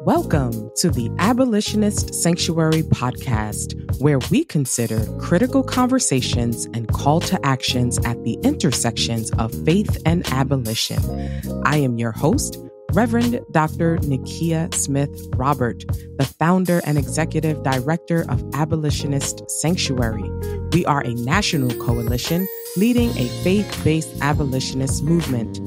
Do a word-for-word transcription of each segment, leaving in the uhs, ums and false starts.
Welcome to the Abolitionist Sanctuary podcast, where we consider critical conversations and call to actions at the intersections of faith and abolition. I am your host, Reverend Doctor Nikia Smith Robert, the founder and executive director of Abolitionist Sanctuary. We are a national coalition leading a faith-based abolitionist movement.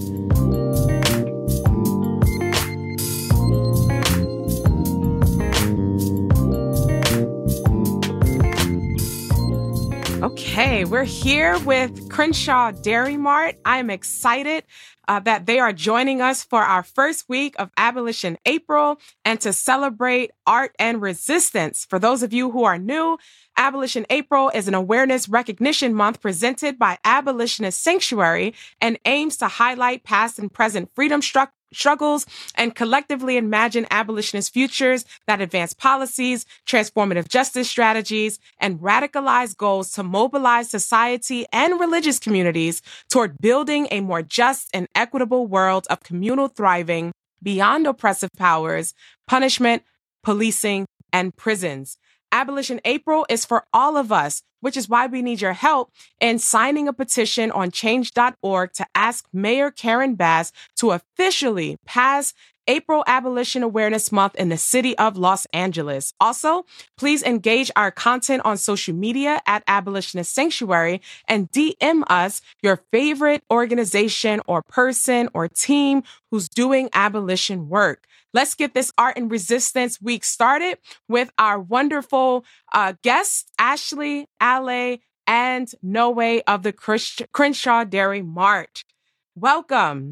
Okay, we're here with Crenshaw Dairy Mart. I'm excited uh, that they are joining us for our first week of Abolition April and to celebrate art and resistance. For those of you who are new, Abolition April is an awareness recognition month presented by Abolitionist Sanctuary and aims to highlight past and present freedom struck struggles and collectively imagine abolitionist futures that advance policies, transformative justice strategies, and radicalize goals to mobilize society and religious communities toward building a more just and equitable world of communal thriving beyond oppressive powers, punishment, policing, and prisons. Abolition April is for all of us, which is why we need your help in signing a petition on change dot org to ask Mayor Karen Bass to officially pass April Abolition Awareness Month in the city of Los Angeles. Also, please engage our content on social media at Abolitionist Sanctuary and D M us your favorite organization or person or team who's doing abolition work. Let's get this Art and Resistance Week started with our wonderful uh, guests, Ashley, Ale, and Noe of the Crenshaw Dairy Mart. Welcome.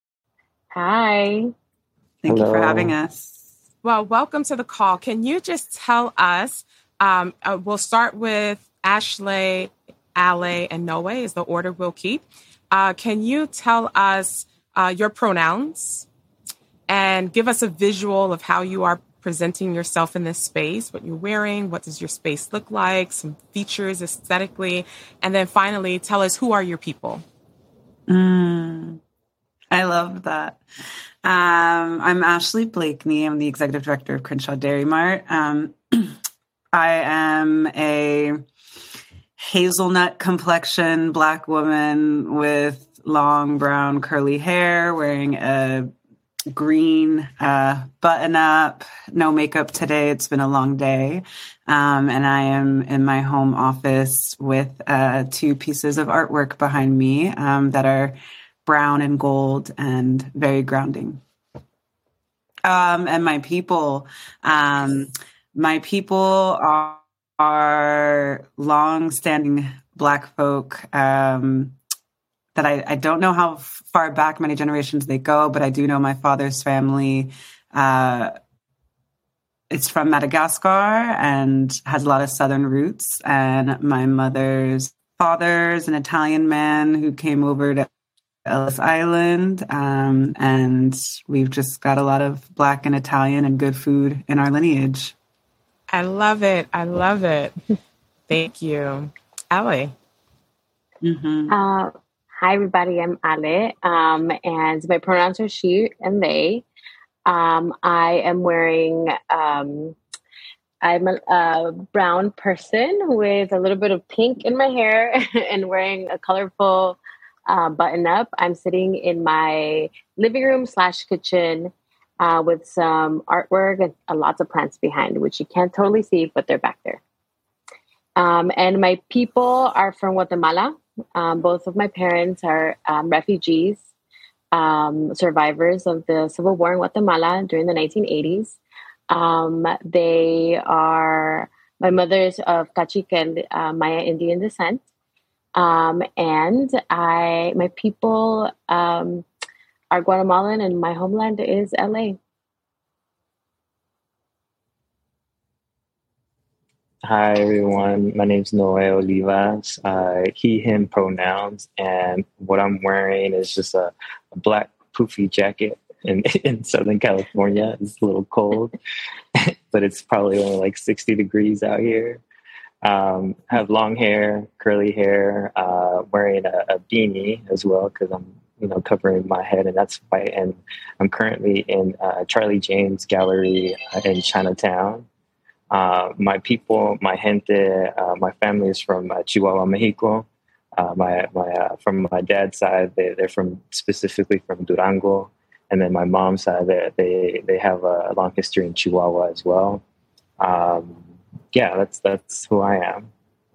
Hi. Thank Hello. you for having us. Well, welcome to the call. Can you just tell us, um, uh, we'll start with Ashley, Ale, and Noe is the order we'll keep. Uh, can you tell us uh, your pronouns and give us a visual of how you are presenting yourself in this space, what you're wearing, what does your space look like, some features aesthetically, and then finally tell us who are your people. Mm, I love that. Um, I'm Ashley Blakeney. I'm the executive director of Crenshaw Dairy Mart. Um, I am a hazelnut complexion Black woman with long brown curly hair, wearing a green uh, button up, no makeup today. It's been a long day. Um, and I am in my home office with uh, two pieces of artwork behind me um, that are brown and gold and very grounding. Um, and my people, um, my people are, are long-standing Black folk um, that I, I don't know how far back, many generations they go, but I do know my father's family. Uh, it's from Madagascar and has a lot of Southern roots. And my mother's father's an Italian man who came over to Ellis Island. Um, and we've just got a lot of Black and Italian and good food in our lineage. I love it. I love it. Thank you. Ale. Mm-hmm. Uh, hi, everybody. I'm Ale, um, and my pronouns are she and they. Um, I am wearing, um, I'm a, a brown person with a little bit of pink in my hair and wearing a colorful uh, button up. I'm sitting in my living room slash kitchen uh, with some artwork and uh, lots of plants behind, which you can't totally see, but they're back there. Um, and my people are from Guatemala. Um, both of my parents are um, refugees, um, survivors of the Civil War in Guatemala during the nineteen eighties. Um, they are, my mother's of Cacique and uh, Maya Indian descent. Um, and I, my people um, are Guatemalan and my homeland is L A. Hi, everyone. My name's Noe Olivas. Uh, he, him pronouns. And what I'm wearing is just a, a black poofy jacket in, in Southern California. It's a little cold, but it's probably only like sixty degrees out here. Um, have long hair, curly hair, uh, wearing a, a beanie as well because I'm you know, covering my head, and that's why. And I'm currently in uh, Charlie James Gallery uh, in Chinatown. Uh, my people, my gente, uh, my family is from uh, Chihuahua, Mexico. Uh, my my uh, from my dad's side, they, they're from specifically from Durango, and then my mom's side, they they, they have a long history in Chihuahua as well. Um, yeah, that's that's who I am.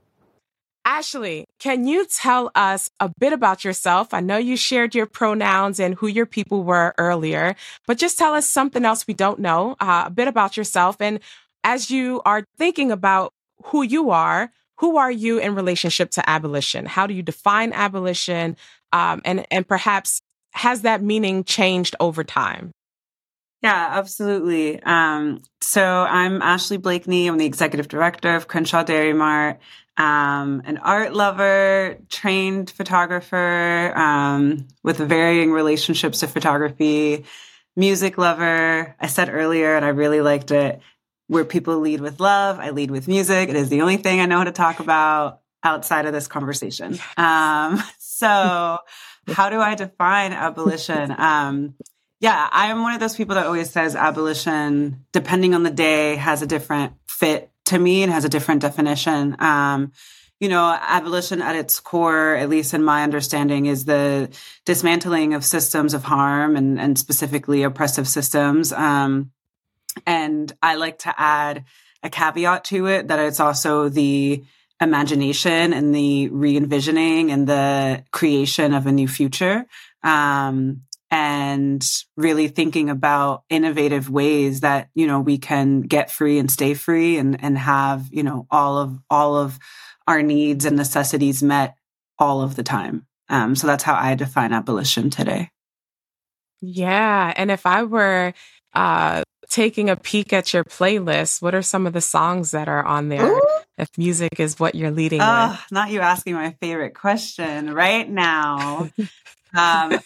Ashley, can you tell us a bit about yourself? I know you shared your pronouns and who your people were earlier, but just tell us something else we don't know, uh, a bit about yourself. And as you are thinking about who you are, who are you in relationship to abolition? How do you define abolition? Um, and, and perhaps has that meaning changed over time? Yeah, absolutely. Um, so I'm Ashley Blakeney. I'm the executive director of Crenshaw Dairy Mart. Um, an art lover, trained photographer, um, with varying relationships to photography, music lover. I said earlier, and I really liked it, where people lead with love, I lead with music. It is the only thing I know how to talk about outside of this conversation. Um, so how do I define abolition? Um, yeah, I'm one of those people that always says abolition, depending on the day, has a different fit to me and has a different definition. Um, you know, abolition at its core, at least in my understanding, is the dismantling of systems of harm and, and specifically oppressive systems. Um, and I like to add a caveat to it that it's also the imagination and the re-envisioning and the creation of a new future. Um, and really thinking about innovative ways that, you know, we can get free and stay free and, and have, you know, all of, all of our needs and necessities met all of the time. Um, so that's how I define abolition today. Yeah. And if I were, uh, taking a peek at your playlist, what are some of the songs that are on there? Ooh. If music is what you're leading oh, with? Not you asking my favorite question right now. um,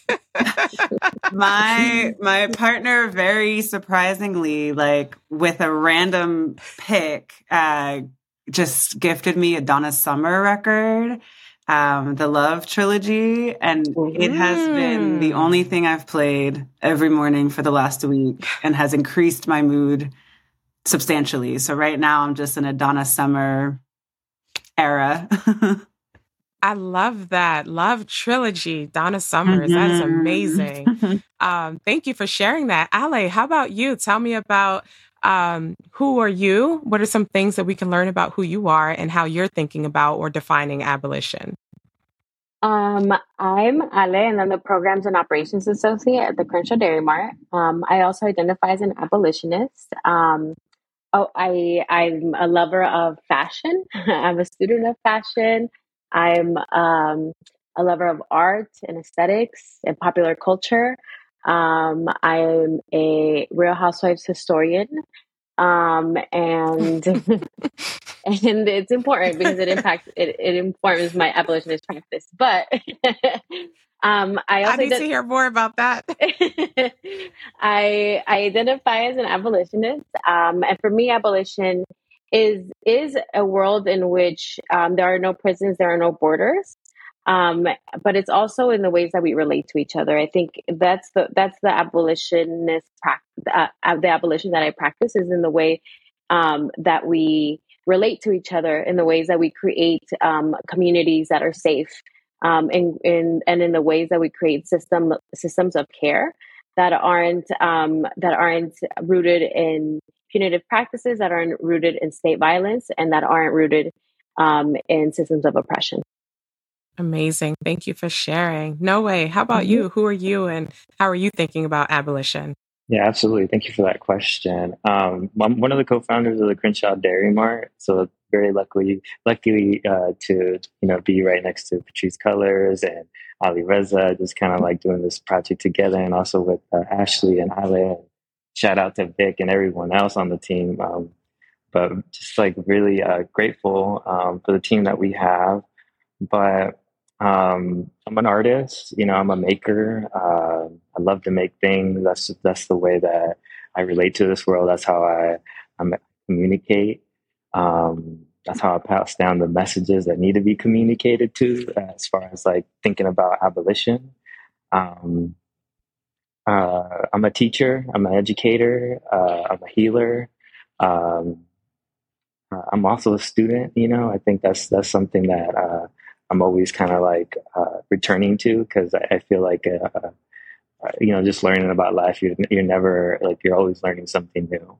my my partner, very surprisingly, like with a random pick, uh, just gifted me a Donna Summer record, um, the Love Trilogy, and mm. it has been the only thing I've played every morning for the last week and has increased my mood substantially. So right now I'm just in a Donna Summer era. I love that. Love Trilogy, Donna Summers. Mm-hmm. That is amazing. um, thank you for sharing that. Ale, how about you? Tell me about um, who are you? What are some things that we can learn about who you are and how you're thinking about or defining abolition? Um, I'm Ale, and I'm the Programs and Operations Associate at the Crenshaw Dairy Mart. Um, I also identify as an abolitionist. Um, oh, I, I'm a lover of fashion. I'm a student of fashion. I'm um, a lover of art and aesthetics and popular culture. Um, I'm a Real Housewives historian. Um, and and it's important because it impacts it, it informs my abolitionist practice. But um, I also I need did, to hear more about that. I I identify as an abolitionist, um, and for me, abolition is is a world in which um, there are no prisons, there are no borders. Um, but it's also in the ways that we relate to each other. I think that's the that's the abolitionist practice. Uh, the abolition that I practice is in the way um, that we relate to each other, in the ways that we create um, communities that are safe, um, and in and in the ways that we create system systems of care that aren't um, that aren't rooted in punitive practices, that aren't rooted in state violence, and that aren't rooted um, in systems of oppression. Amazing. Thank you for sharing. Noe, how about mm-hmm. you? Who are you and how are you thinking about abolition? Yeah, absolutely. Thank you for that question. Um, I'm one of the co-founders of the Crenshaw Dairy Mart, so very luckily, luckily uh, to you know be right next to Patrice Cullors and Ali Reza, just kind of like doing this project together, and also with uh, Ashley and Ale. Shout out to Vic and everyone else on the team. Um, but just like really uh, grateful um, for the team that we have. But Um, I'm an artist, you know, I'm a maker. Uh, I love to make things. That's, that's the way that I relate to this world. That's how I, I communicate. Um, that's how I pass down the messages that need to be communicated to, uh, as far as like thinking about abolition. Um, uh, I'm a teacher. I'm an educator. Uh, I'm a healer. Um, uh, I'm also a student. You know, I think that's that's something that uh, I'm always kind of like uh, returning to because I, I feel like uh, uh, you know, just learning about life. You're you're never like you're always learning something new.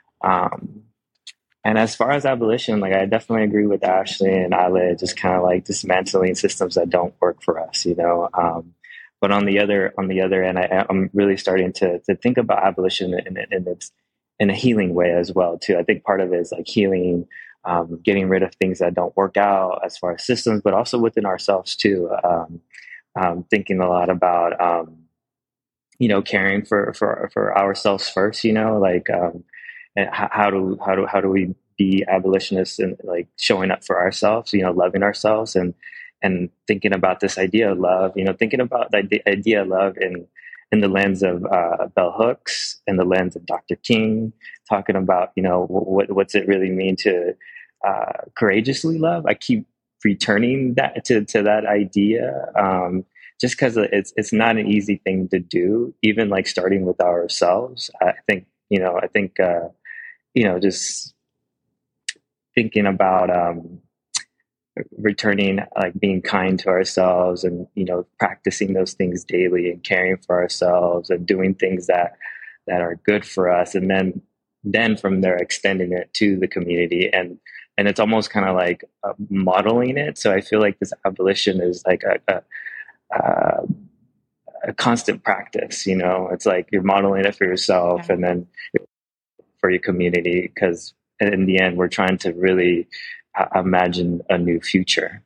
Um, and as far as abolition, like I definitely agree with Ashley and Ale, just kind of like dismantling systems that don't work for us, you know. Um, but on the other on the other end, I, I'm really starting to to think about abolition in, in, in its in a healing way as well too. I think part of it is like healing, um, getting rid of things that don't work out as far as systems, but also within ourselves too. Um, um, thinking a lot about um, you know caring for for for ourselves first, you know, like. Um, and how, how do how do how do we be abolitionists and like showing up for ourselves, you know, loving ourselves and and thinking about this idea of love, you know, thinking about the idea of love in in the lens of uh, Bell Hooks and the lens of Doctor King, talking about, you know, what what's it really mean to uh, courageously love. I keep returning that to to that idea. Um, just because it's it's not an easy thing to do, even like starting with ourselves. I think you know I think uh, you know, just thinking about um, returning, like being kind to ourselves and, you know, practicing those things daily and caring for ourselves and doing things that, that are good for us. And then, then from there, extending it to the community. And, and it's almost kind of like uh, modeling it. So I feel like this abolition is like a, a, a, a constant practice, you know, it's like you're modeling it for yourself yeah. and then for your community, because in the end, we're trying to really uh, imagine a new future.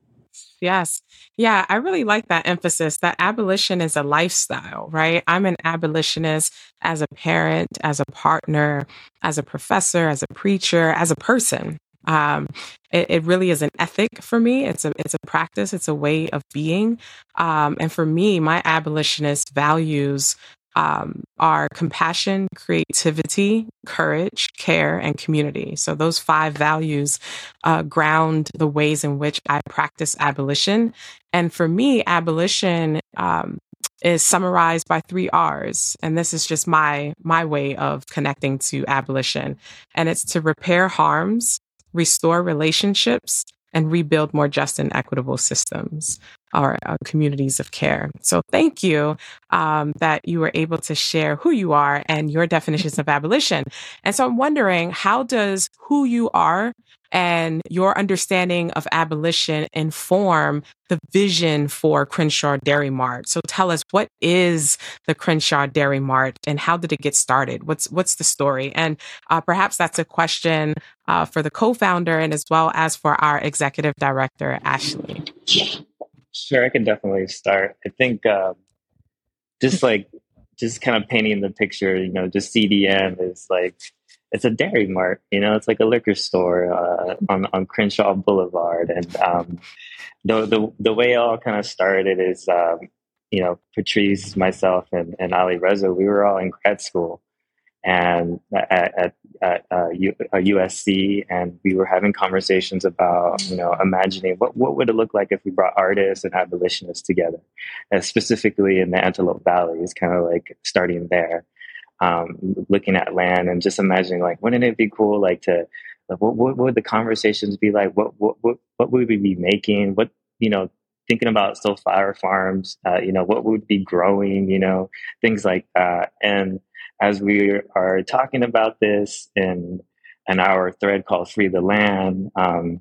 Yes. Yeah, I really like that emphasis that abolition is a lifestyle, right? I'm an abolitionist as a parent, as a partner, as a professor, as a preacher, as a person. Um, it, it really is an ethic for me. It's a it's a practice. It's a way of being. Um, and for me, my abolitionist values Um, are compassion, creativity, courage, care, and community. So those five values uh, ground the ways in which I practice abolition. And for me, abolition um, is summarized by three R's. And this is just my my way of connecting to abolition. And it's to repair harms, restore relationships, and rebuild more just and equitable systems or uh, communities of care. So thank you um, that you were able to share who you are and your definitions of abolition. And so I'm wondering, how does who you are and your understanding of abolition inform the vision for Crenshaw Dairy Mart? So tell us, what is the Crenshaw Dairy Mart and how did it get started? What's what's the story? And uh, perhaps that's a question uh, for the co-founder and as well as for our executive director, Ashley. Sure, I can definitely start. I think uh, just like just kind of painting the picture, you know, just C D M is like it's a dairy mart, you know, it's like a liquor store uh, on on Crenshaw Boulevard, and um, the the the way it all kind of started is, um, you know, Patrice, myself, and and Ali Reza, we were all in grad school, and at, at, at uh, U, uh, U S C, and we were having conversations about, you know, imagining what, what would it look like if we brought artists and abolitionists together, and specifically in the Antelope Valley is kind of like starting there, um, looking at land and just imagining like, wouldn't it be cool, like to, like, what, what would the conversations be like? What, what, what, what would we be making? What, you know, thinking about still flower farms, uh, you know, what would be growing, you know, things like that. And as we are talking about this in, in our thread called Free the Land, um,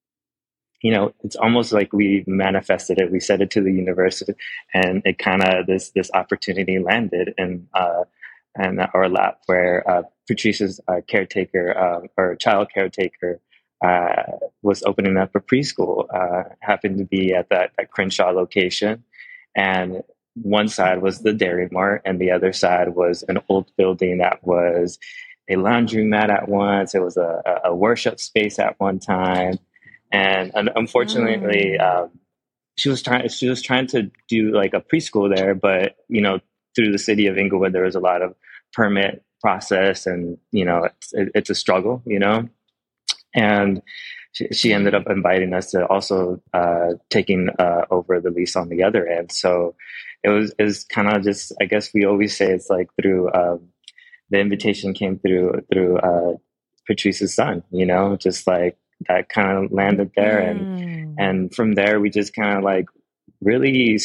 you know, it's almost like we manifested it. We said it to the university, and it kind of, this this opportunity landed in, uh, in our lap, where uh, Patrice's uh, caretaker, uh, or child caretaker, uh, was opening up a preschool, uh, happened to be at that, that Crenshaw location. And one side was the Dairy Mart, and the other side was an old building that was a laundromat at once. It was a, a worship space at one time, and, and unfortunately, mm. um, she was trying. She was trying to do like a preschool there, but you know, through the city of Inglewood, there was a lot of permit process, and you know, it's, it, it's a struggle, you know, and she, she ended up inviting us to also uh, taking uh, over the lease on the other end. So it was is kind of just, I guess we always say it's like through um, the invitation came through through uh, Patrice's son, you know, just like that kind of landed there, and Mm. and from there we just kind of like really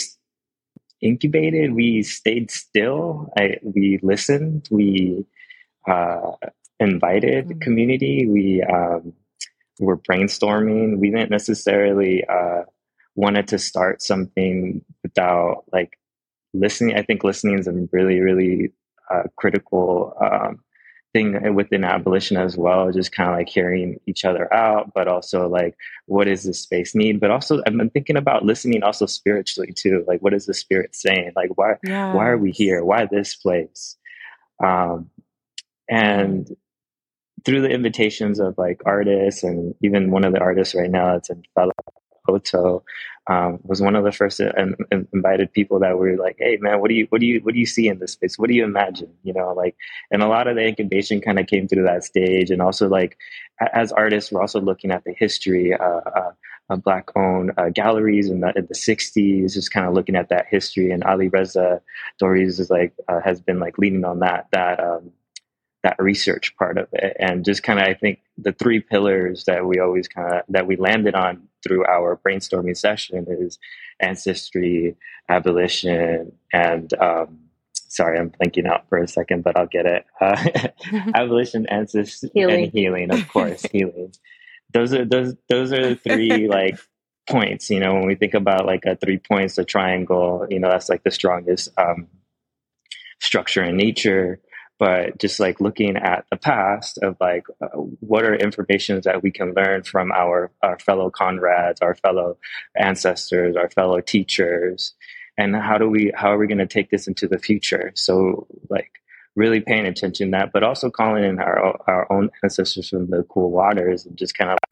incubated. We stayed still. I, we listened. We uh, invited Mm. community. We um, were brainstorming. We didn't necessarily uh, wanted to start something without like listening. I think listening is a really, really uh, critical um, thing within abolition as well. Just kind of like hearing each other out, but also like, what does this space need? But also, I've been thinking about listening also spiritually too. Like, what is the spirit saying? Like, why, why are we Yes. here? Why this place? Um, and through the invitations of like artists, and even one of the artists right now that's in Fela Oto, um, was one of the first and, and invited people that were like, "Hey, man, what do you what do you what do you see in this space? What do you imagine?" You know, like, and a lot of the incubation kind of came through that stage, and also like as artists, we're also looking at the history. Uh, uh, of Black-owned uh, galleries in the, in the sixties, just kind of looking at that history. And Ali Reza Doris is like uh, has been like leaning on that that. Um, that research part of it, and just kind of I think the three pillars that we always kind of that we landed on through our brainstorming session is ancestry, abolition, and um, sorry, I'm blanking out for a second, but I'll get it. Uh, abolition, ancestry, Healing. and healing, of course, healing. Those are those those are the three like points. You know, when we think about like a three points, a triangle. You know, that's like the strongest um, structure in nature. But just like looking at the past of like, uh, what are informations that we can learn from our, our fellow comrades, our fellow ancestors, our fellow teachers, and how do we, how are we going to take this into the future? So like really paying attention to that, but also calling in our, our own ancestors from the cool waters and just kind of,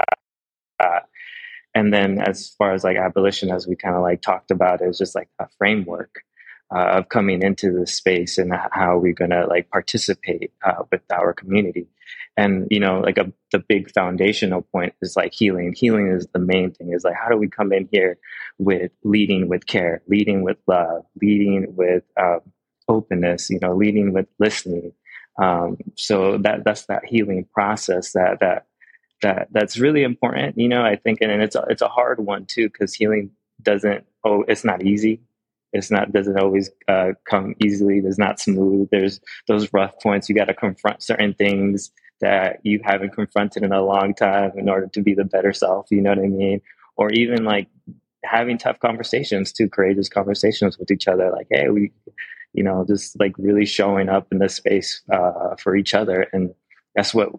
uh, and then as far as like abolition, as we kind of like talked about, it was just like a framework. Uh, of coming into this space and how we're going to like participate uh, with our community. And, you know, like a, the big foundational point is like healing. Healing is the main thing, is like, how do we come in here with leading with care, leading with love, leading with um, openness, you know, leading with listening. Um, so that that's that healing process that, that, that that's really important, you know, I think, and, and it's, a, it's a hard one too, because healing doesn't, oh, it's not easy. It's not, doesn't always uh, come easily. It's not smooth. There's those rough points. You got to confront certain things that you haven't confronted in a long time in order to be the better self. You know what I mean? Or even like having tough conversations too, courageous conversations with each other. Like, hey, we, you know, just like really showing up in this space uh, for each other. And that's what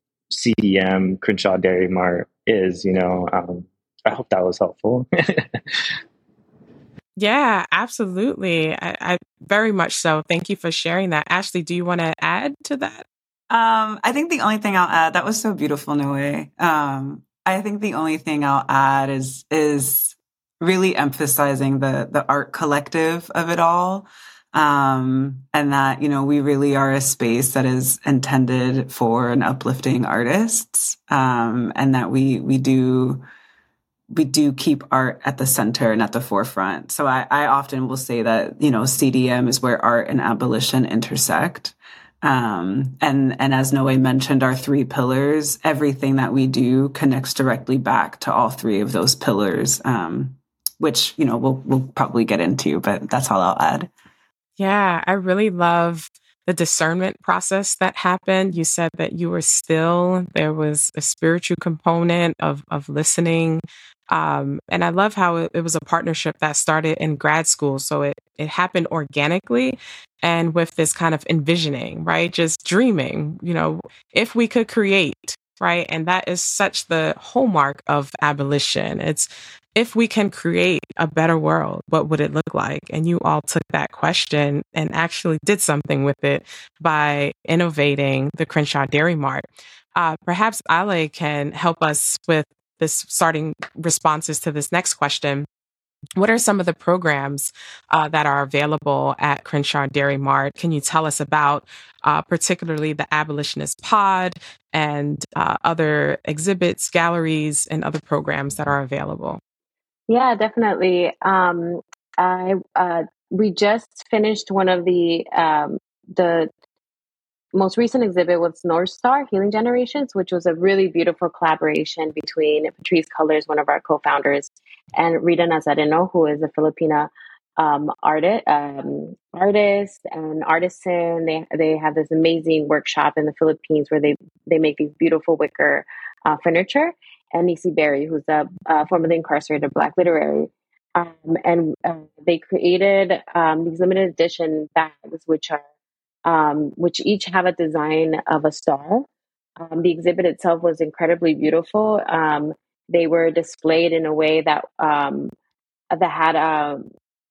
C D M, Crenshaw Dairy Mart is, you know. Um, I hope that was helpful. Yeah, absolutely. I, I very much so. Thank you for sharing that. Ashley, do you want to add to that? Um, I think the only thing I'll add, that was so beautiful, Noe. Um, I think the only thing I'll add is is really emphasizing the the art collective of it all. Um, and that, you know, we really are a space that is intended for and uplifting artists. Um, and that we we do we do keep art at the center and at the forefront. So I, I often will say that, you know, C D M is where art and abolition intersect. Um, and, and as Noe mentioned, our three pillars, everything that we do connects directly back to all three of those pillars, um, which, you know, we'll, we'll probably get into, but that's all I'll add. Yeah, I really love the discernment process that happened. You said that you were still, there was a spiritual component of, of listening. Um, and I love how it, it was a partnership that started in grad school. So it, it happened organically and with this kind of envisioning, right? Just dreaming, you know, if we could create, right? And that is such the hallmark of abolition. It's if we can create a better world, what would it look like? And you all took that question and actually did something with it by innovating the Crenshaw Dairy Mart. Uh, perhaps Ale can help us with this starting responses to this next question. What are some of the programs uh, that are available at Crenshaw Dairy Mart? Can you tell us about uh, particularly the Abolitionist Pod and uh, other exhibits, galleries, and other programs that are available? Yeah, definitely. Um, I uh, we just finished one of the um, the most recent exhibit was North Star Healing Generations, which was a really beautiful collaboration between Patrice Colors, one of our co-founders, and Rita Nazareno, who is a Filipina um, artist, um, artist and artisan. They they have this amazing workshop in the Philippines where they they make these beautiful wicker uh, furniture. And Nisi Berry, who's a uh, formerly incarcerated Black literary. Um, and uh, they created um, these limited edition bags, which are um, which each have a design of a star. Um, the exhibit itself was incredibly beautiful. Um, they were displayed in a way that um, that had um,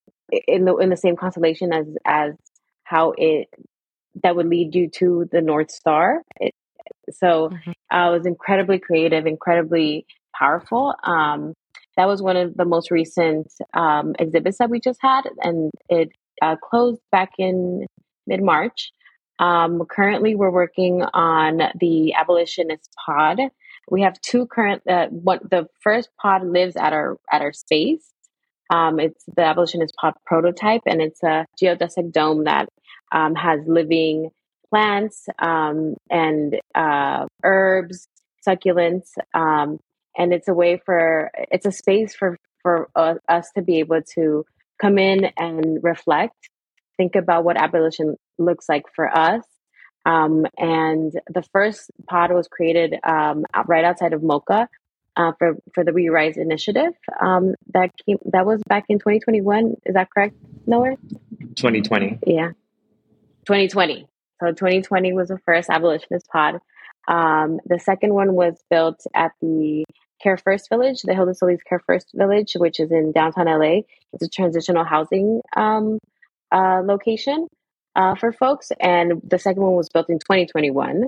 in the in the same constellation as as how it that would lead you to the North Star. It, so Mhm. uh, it was incredibly creative, incredibly powerful. Um, that was one of the most recent um, exhibits that we just had, and it uh, closed back in mid March. Um, currently, we're working on the abolitionist pod. We have two current. Uh, what the first pod lives at our at our space. Um, it's the abolitionist pod prototype, and it's a geodesic dome that um, has living plants um, and uh, herbs, succulents, um, and it's a way for it's a space for for uh, us to be able to come in and reflect, think about what abolition looks like for us. Um, and the first pod was created um, out- right outside of Mocha uh, for for the We Rise initiative. Um, that came that was back in twenty twenty-one. Is that correct, Noah? twenty twenty. Yeah, twenty twenty. So twenty twenty was the first abolitionist pod. Um, the second one was built at the Care First Village, the Hilda Solis Care First Village, which is in downtown L A. It's a transitional housing um, uh, location uh, for folks. And the second one was built in twenty twenty-one.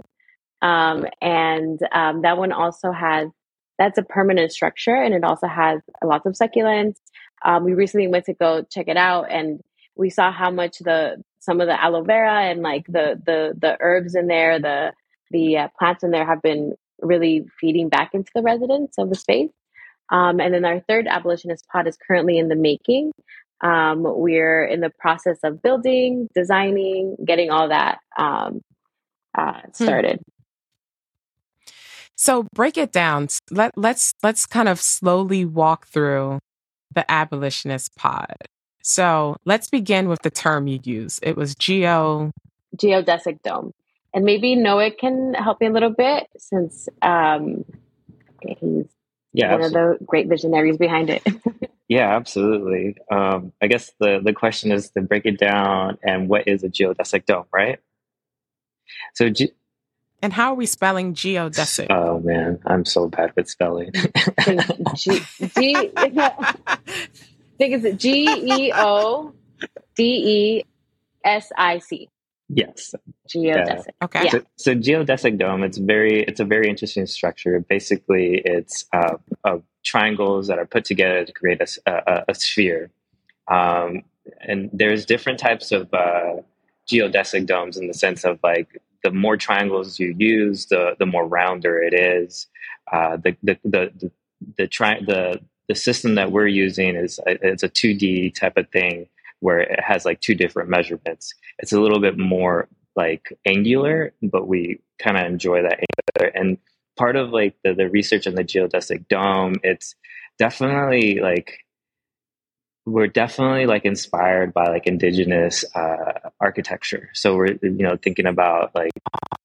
Um, and um, that one also has, that's a permanent structure, and it also has lots of succulents. Um, we recently went to go check it out, and we saw how much the some of the aloe vera and like the the the herbs in there, the the uh, plants in there have been really feeding back into the residents of the space. Um, and then our third abolitionist pod is currently in the making. Um, we're in the process of building, designing, getting all that um, uh, started. Hmm. So break it down. Let let's let's kind of slowly walk through the abolitionist pod. So let's begin with the term you use. It was geo geodesic dome. And maybe Noah can help me a little bit since um, he's Yeah, one absolutely. of the great visionaries behind it. Yeah, absolutely. Um, I guess the, the question is to break it down and what is a geodesic dome, right? So, ge- And how are we spelling geodesic? oh man, I'm so bad with spelling. G, G, I think it's G E O D E S I C. Yes. Geodesic. Yeah. Okay. Yeah. So, so geodesic dome, it's very, it's a very interesting structure. Basically, it's uh, uh, triangles that are put together to create a, a, a sphere. Um, and there's different types of uh, geodesic domes in the sense of like the more triangles you use, the the more rounder it is. Uh, the the the the the, tri- the the system that we're using is it's a two D type of thing where it has like two different measurements. It's a little bit more like angular, but we kind of enjoy that angular. And part of like the, the research on the geodesic dome, it's definitely like we're definitely like inspired by like indigenous uh, architecture. So we're you know thinking about like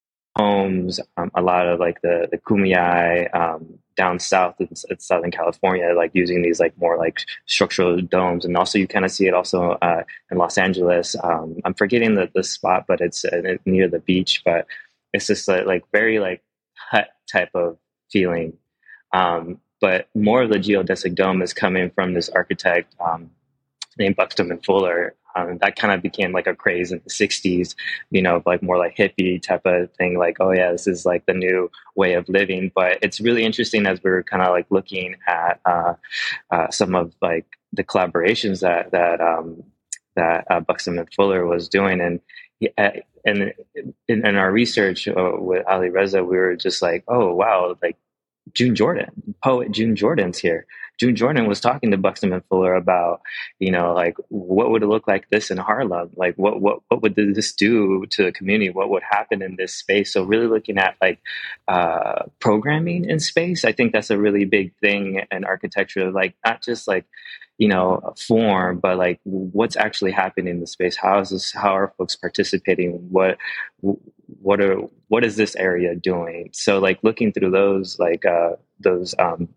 homes, um, a lot of like the the Kumeyaay um, down south in, in Southern California, like using these like more like structural domes, and also you kind of see it also uh, in Los Angeles. Um, I'm forgetting the the spot, but it's uh, near the beach. But it's just like, like very like hut type of feeling. Um, but more of the geodesic dome is coming from this architect um, named Buxton and Fuller. Um, that kind of became like a craze in the sixties, you know, like more like hippie type of thing. Like, oh yeah, this is like the new way of living. But it's really interesting as we were kind of like looking at uh, uh, some of like the collaborations that that um, that uh, Buxton and Fuller was doing, and he, uh, and in, in our research uh, with Ali Reza, we were just like, oh, wow, like June Jordan, poet June Jordan's here. June Jordan was talking to Buxton and Fuller about, you know, like what would it look like this in Harlem? Like what what what would this do to the community? What would happen in this space? So really looking at like uh, programming in space, I think that's a really big thing in architecture. Like not just like, you know, a form, but like what's actually happening in the space? How is this? How are folks participating? What what are what is this area doing? So like looking through those like uh, those um,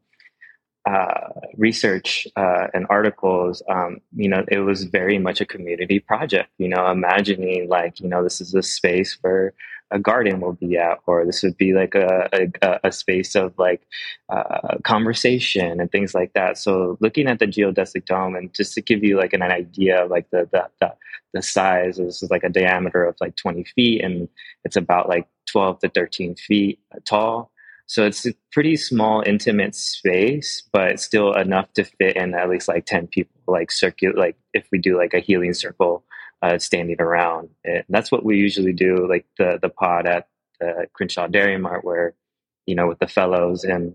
uh, research uh, and articles, um, you know, it was very much a community project. You know, imagining like, you know, this is a space where a garden will be at, or this would be like a a, a space of like uh, conversation and things like that. So looking at the geodesic dome, and just to give you like an idea, like the the the, the size is like a diameter of like twenty feet, and it's about like twelve to thirteen feet tall. So it's a pretty small, intimate space, but still enough to fit in at least like ten people, like circular, like if we do like a healing circle uh, standing around. And that's what we usually do, like the, the pod at the Crenshaw Dairy Mart, where, you know, with the fellows. And,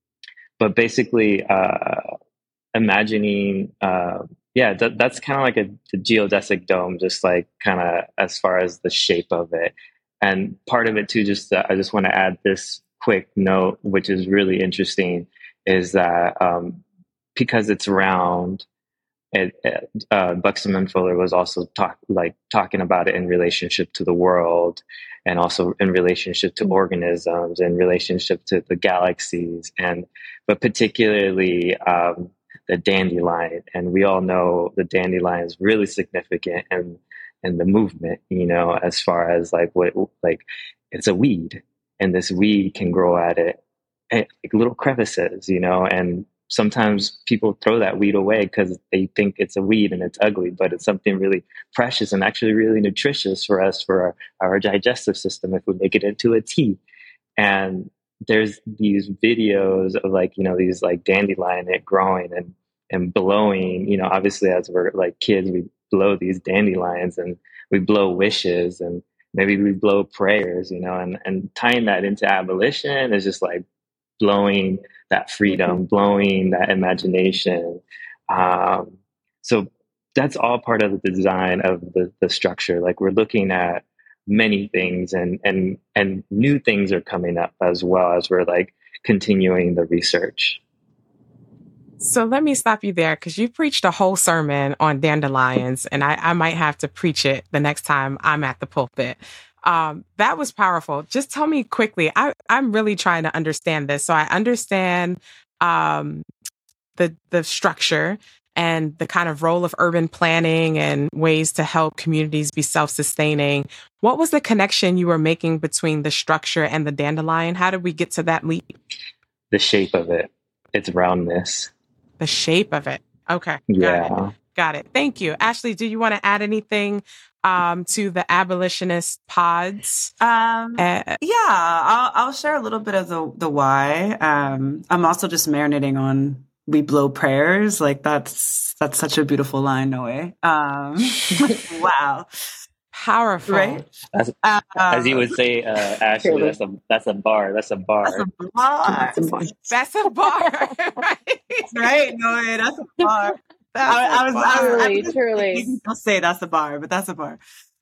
but basically uh, imagining, uh, yeah, th- that's kind of like a the geodesic dome, just like kind of as far as the shape of it. And part of it too, just uh, I just want to add this quick note, which is really interesting, is that um, because it's round, it, it, uh, Buxton and Fuller was also talk, like talking about it in relationship to the world, and also in relationship to organisms, in relationship to the galaxies, and but particularly um, the dandelion. And we all know the dandelion is really significant in in the movement. You know, as far as like what like it's a weed. And this weed can grow at it, at like little crevices, you know, and sometimes people throw that weed away because they think it's a weed and it's ugly, but it's something really precious and actually really nutritious for us, for our, our digestive system, if we make it into a tea. And there's these videos of like, you know, these like dandelion it growing and, and blowing, you know, obviously as we're like kids, we blow these dandelions and we blow wishes, and maybe we blow prayers, you know, and, and tying that into abolition is just like blowing that freedom, blowing that imagination. Um, so that's all part of the design of the, the structure. Like we're looking at many things, and, and, and new things are coming up as well as we're like continuing the research. So let me stop you there, because you preached a whole sermon on dandelions, and I, I might have to preach it the next time I'm at the pulpit. Um, that was powerful. Just tell me quickly. I, I'm really trying to understand this. So I understand um, the the structure and the kind of role of urban planning and ways to help communities be self-sustaining. What was the connection you were making between the structure and the dandelion? How did we get to that leap? The shape of it, its roundness. The shape of it. Okay. Yeah. Got it. Got it. Thank you. Ashley, do you want to add anything um, to the abolitionist pods? Um, uh, yeah, I'll, I'll share a little bit of the, the why. Um, I'm also just marinating on we blow prayers. Like that's, that's such a beautiful line, Noe. Um, wow. Powerful. Right? As, um, as you would say, uh, Ashley, that's a, that's a bar. That's a bar. That's a bar. That's a bar. That's a bar. Right? Right, Noe, that's a bar. That's I, I was, I was, Truly, I was truly. I'll say that's a bar, but that's a bar.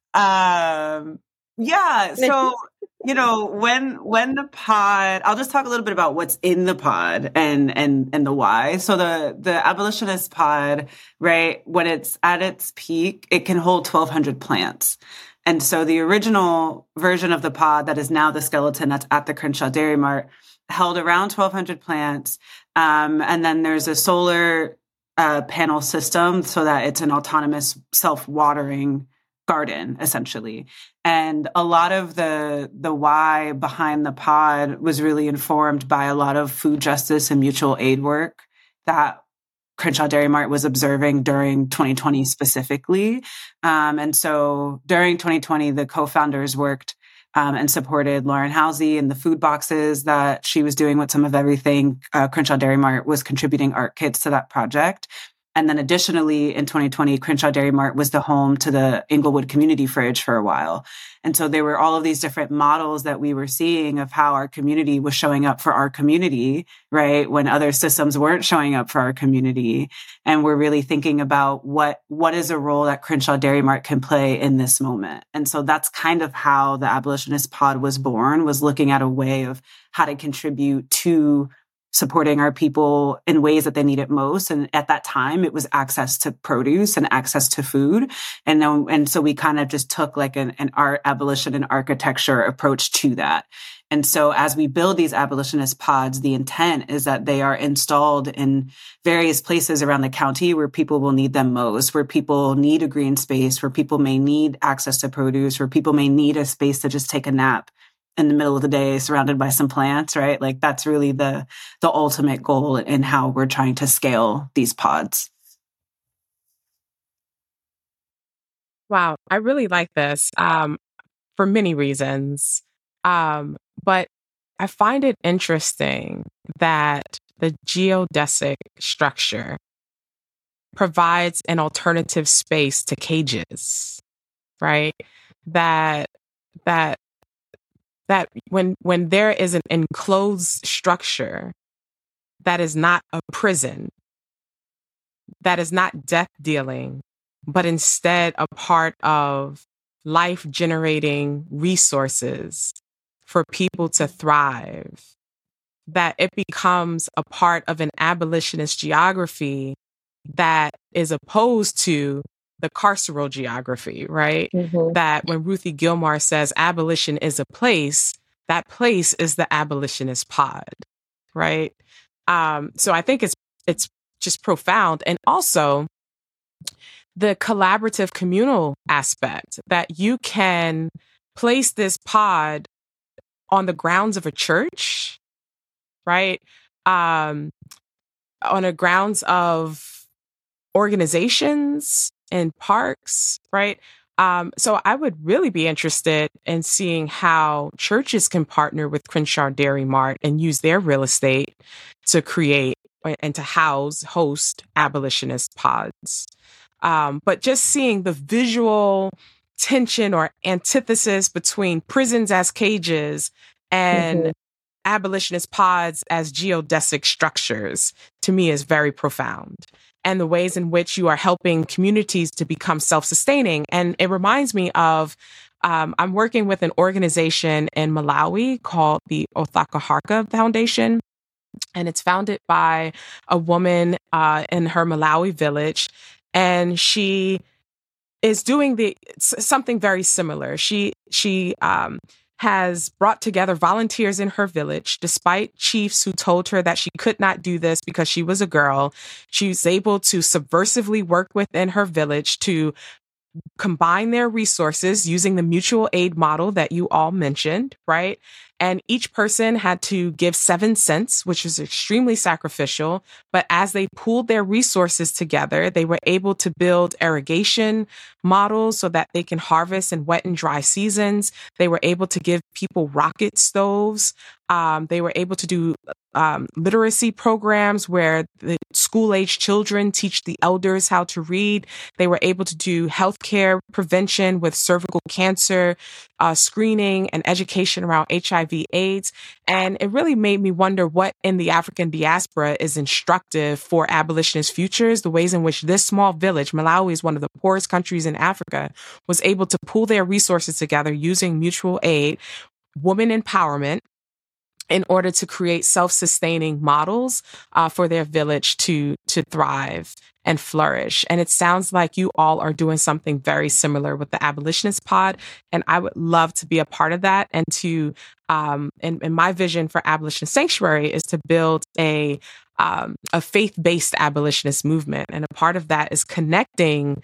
Um, yeah. So, you know, when, when the pod, I'll just talk a little bit about what's in the pod and, and, and the why. So the, the abolitionist pod, right, when it's at its peak, it can hold twelve hundred plants. And so the original version of the pod that is now the skeleton that's at the Crenshaw Dairy Mart held around twelve hundred plants. Um, and then there's a solar uh, panel system so that it's an autonomous self-watering garden, essentially. And a lot of the the why behind the pod was really informed by a lot of food justice and mutual aid work that Crenshaw Dairy Mart was observing during twenty twenty specifically. Um, and so during twenty twenty, the co-founders worked um, and supported Lauren Halsey and the food boxes that she was doing with Some of Everything. Uh, Crenshaw Dairy Mart was contributing art kits to that project. And then additionally, in twenty twenty, Crenshaw Dairy Mart was the home to the Inglewood Community Fridge for a while. And so there were all of these different models that we were seeing of how our community was showing up for our community, right? When other systems weren't showing up for our community. And we're really thinking about what, what is a role that Crenshaw Dairy Mart can play in this moment. And so that's kind of how the Abolitionist Pod was born, was looking at a way of how to contribute to supporting our people in ways that they need it most. And at that time, it was access to produce and access to food. And then, and so we kind of just took like an, an art, abolition, and architecture approach to that. And so as we build these abolitionist pods, the intent is that they are installed in various places around the county where people will need them most, where people need a green space, where people may need access to produce, where people may need a space to just take a nap in the middle of the day surrounded by some plants, right? Like that's really the, the ultimate goal in how we're trying to scale these pods. Wow. I really like this um, for many reasons. Um, but I find it interesting that the geodesic structure provides an alternative space to cages, right? That, that, that when when there is an enclosed structure that is not a prison, that is not death dealing, but instead a part of life generating resources for people to thrive, that it becomes a part of an abolitionist geography that is opposed to the carceral geography, right? Mm-hmm. That when Ruthie Gilmore says abolition is a place, that place is the abolitionist pod, right? Um, so I think it's it's just profound. And also the collaborative communal aspect that you can place this pod on the grounds of a church, right? Um, on the grounds of organizations and parks, right? Um, so I would really be interested in seeing how churches can partner with Crenshaw Dairy Mart and use their real estate to create and to house, host abolitionist pods. Um, but just seeing the visual tension or antithesis between prisons as cages and mm-hmm. abolitionist pods as geodesic structures, to me, is very profound. And the ways in which you are helping communities to become self-sustaining. And it reminds me of, um, I'm working with an organization in Malawi called the Othaka Harka Foundation. And it's founded by a woman uh, in her Malawi village. And she is doing the something very similar. She, she, um, has brought together volunteers in her village, despite chiefs who told her that she could not do this because she was a girl. She was able to subversively work within her village to combine their resources using the mutual aid model that you all mentioned, right? And each person had to give seven cents, which was extremely sacrificial. But as they pooled their resources together, they were able to build irrigation models so that they can harvest in wet and dry seasons. They were able to give people rocket stoves. Um, they were able to do um, literacy programs where the school-age children teach the elders how to read. They were able to do healthcare prevention with cervical cancer, uh, screening, and education around H I V AIDS. And it really made me wonder what in the African diaspora is instructive for abolitionist futures, the ways in which this small village, Malawi is one of the poorest countries in Africa, was able to pool their resources together using mutual aid, woman empowerment, in order to create self-sustaining models uh, for their village to to thrive and flourish. And it sounds like you all are doing something very similar with the Abolitionist Pod. And I would love to be a part of that. And to, um, and, and my vision for Abolition Sanctuary is to build a, um, a faith-based abolitionist movement. And a part of that is connecting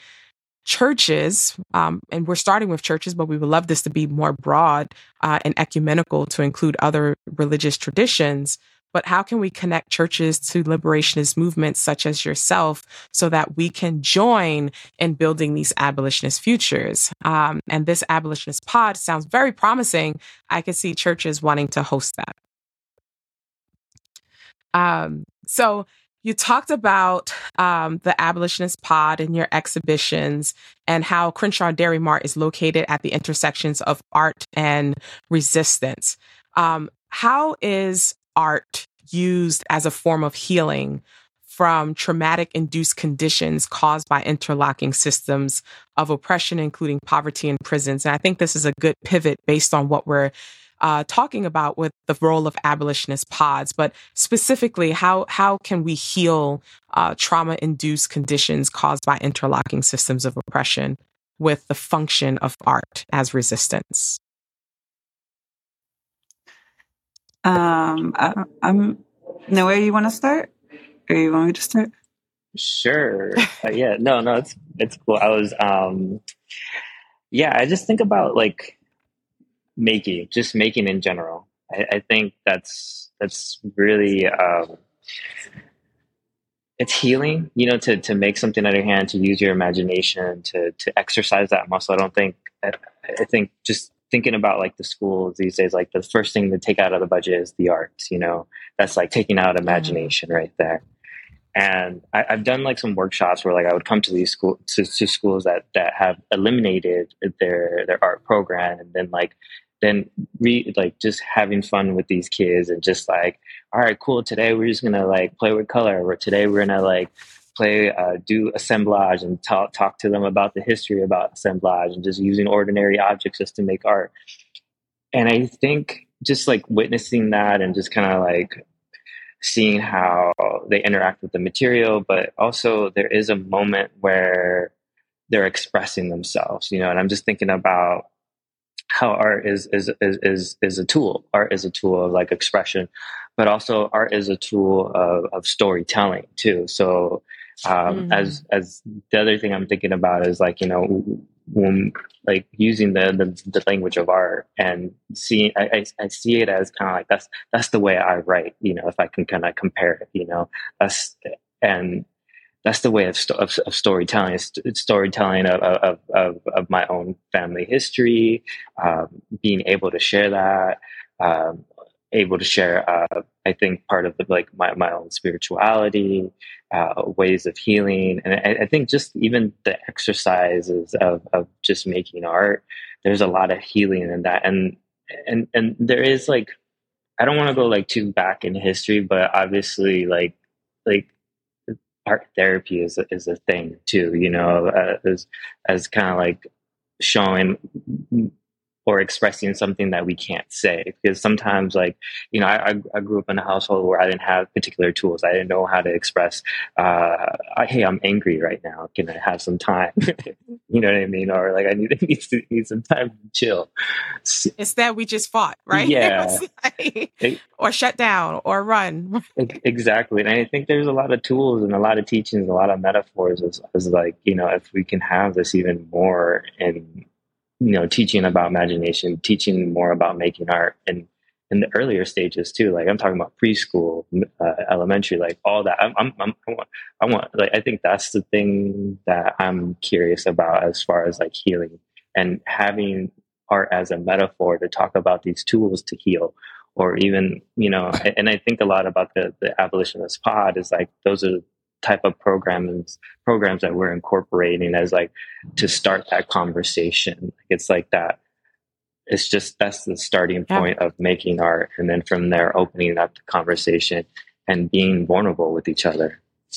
churches, um, and we're starting with churches, but we would love this to be more broad uh, and ecumenical to include other religious traditions. But how can we connect churches to liberationist movements such as yourself so that we can join in building these abolitionist futures? Um, and this abolitionist pod sounds very promising. I could see churches wanting to host that. Um, so You talked about um, the Abolitionist Pod and your exhibitions and how Crenshaw Dairy Mart is located at the intersections of art and resistance. Um, how is art used as a form of healing from traumatic-induced conditions caused by interlocking systems of oppression, including poverty and prisons? And I think this is a good pivot based on what we're Uh, talking about with the role of abolitionist pods, but specifically, how how can we heal uh, trauma-induced conditions caused by interlocking systems of oppression with the function of art as resistance? Um, I, I'm Noah, you want to start, or you want me to start? Sure. Uh, yeah. No. No. It's it's cool. I was. Um. Yeah. I just think about like making, just making in general. I, I think that's that's really um, it's healing. You know, to to make something out of your hand, to use your imagination, to to exercise that muscle. I don't think. I, I think just thinking about like the schools these days, like the first thing to take out of the budget is the arts. You know, that's like taking out imagination mm. right there. And I, I've done like some workshops where like I would come to these school to, to schools that that have eliminated their their art program, and then like then re like just having fun with these kids and just like, all right, cool. Today we're just gonna like play with color, or today we're gonna like play uh, do assemblage and talk talk to them about the history about assemblage and just using ordinary objects just to make art. And I think just like witnessing that and just kind of like seeing how they interact with the material, but also there is a moment where they're expressing themselves, you know, and I'm just thinking about how art is, is, is, is, is a tool. Art is a tool of like expression, but also art is a tool of, of storytelling too. So, um, mm-hmm. as, as the other thing I'm thinking about is like, you know, when like using the, the, the language of art and seeing, I, I, I see it as kind of like, that's, that's the way I write, you know, if I can kind of compare it, you know, that's, and that's the way of, of, of storytelling. It's, it's storytelling of, of, of, of my own family history, um, being able to share that, um, able to share, uh, I think part of the, like my, my own spirituality, uh, ways of healing. And I, I think just even the exercises of, of just making art, there's a lot of healing in that. And, and, and there is like, I don't want to go like too back in history, but obviously like, like art therapy is, is a thing too, you know, uh, as, as kind of like showing or expressing something that we can't say, because sometimes like, you know, I, I grew up in a household where I didn't have particular tools. I didn't know how to express, uh, hey, I'm angry right now. Can I have some time? You know what I mean? Or like, I need, need, to, need some time to chill. Instead, we just fought, right? Yeah. Like, it, or shut down or run. Exactly. And I think there's a lot of tools and a lot of teachings, a lot of metaphors as, as like, you know, if we can have this even more in, you know, teaching about imagination, teaching more about making art, and in the earlier stages too. Like I'm talking about preschool, uh, elementary, like all that. I'm, I'm, I'm, I want, I want, like, I think that's the thing that I'm curious about as far as like healing and having art as a metaphor to talk about these tools to heal, or even, you know, and I think a lot about the, the abolitionist pod is like, those are type of programs programs that we're incorporating as like to start that conversation. It's like that. It's just that's the starting point yeah. of making art, and then from there opening up the conversation and being vulnerable with each other.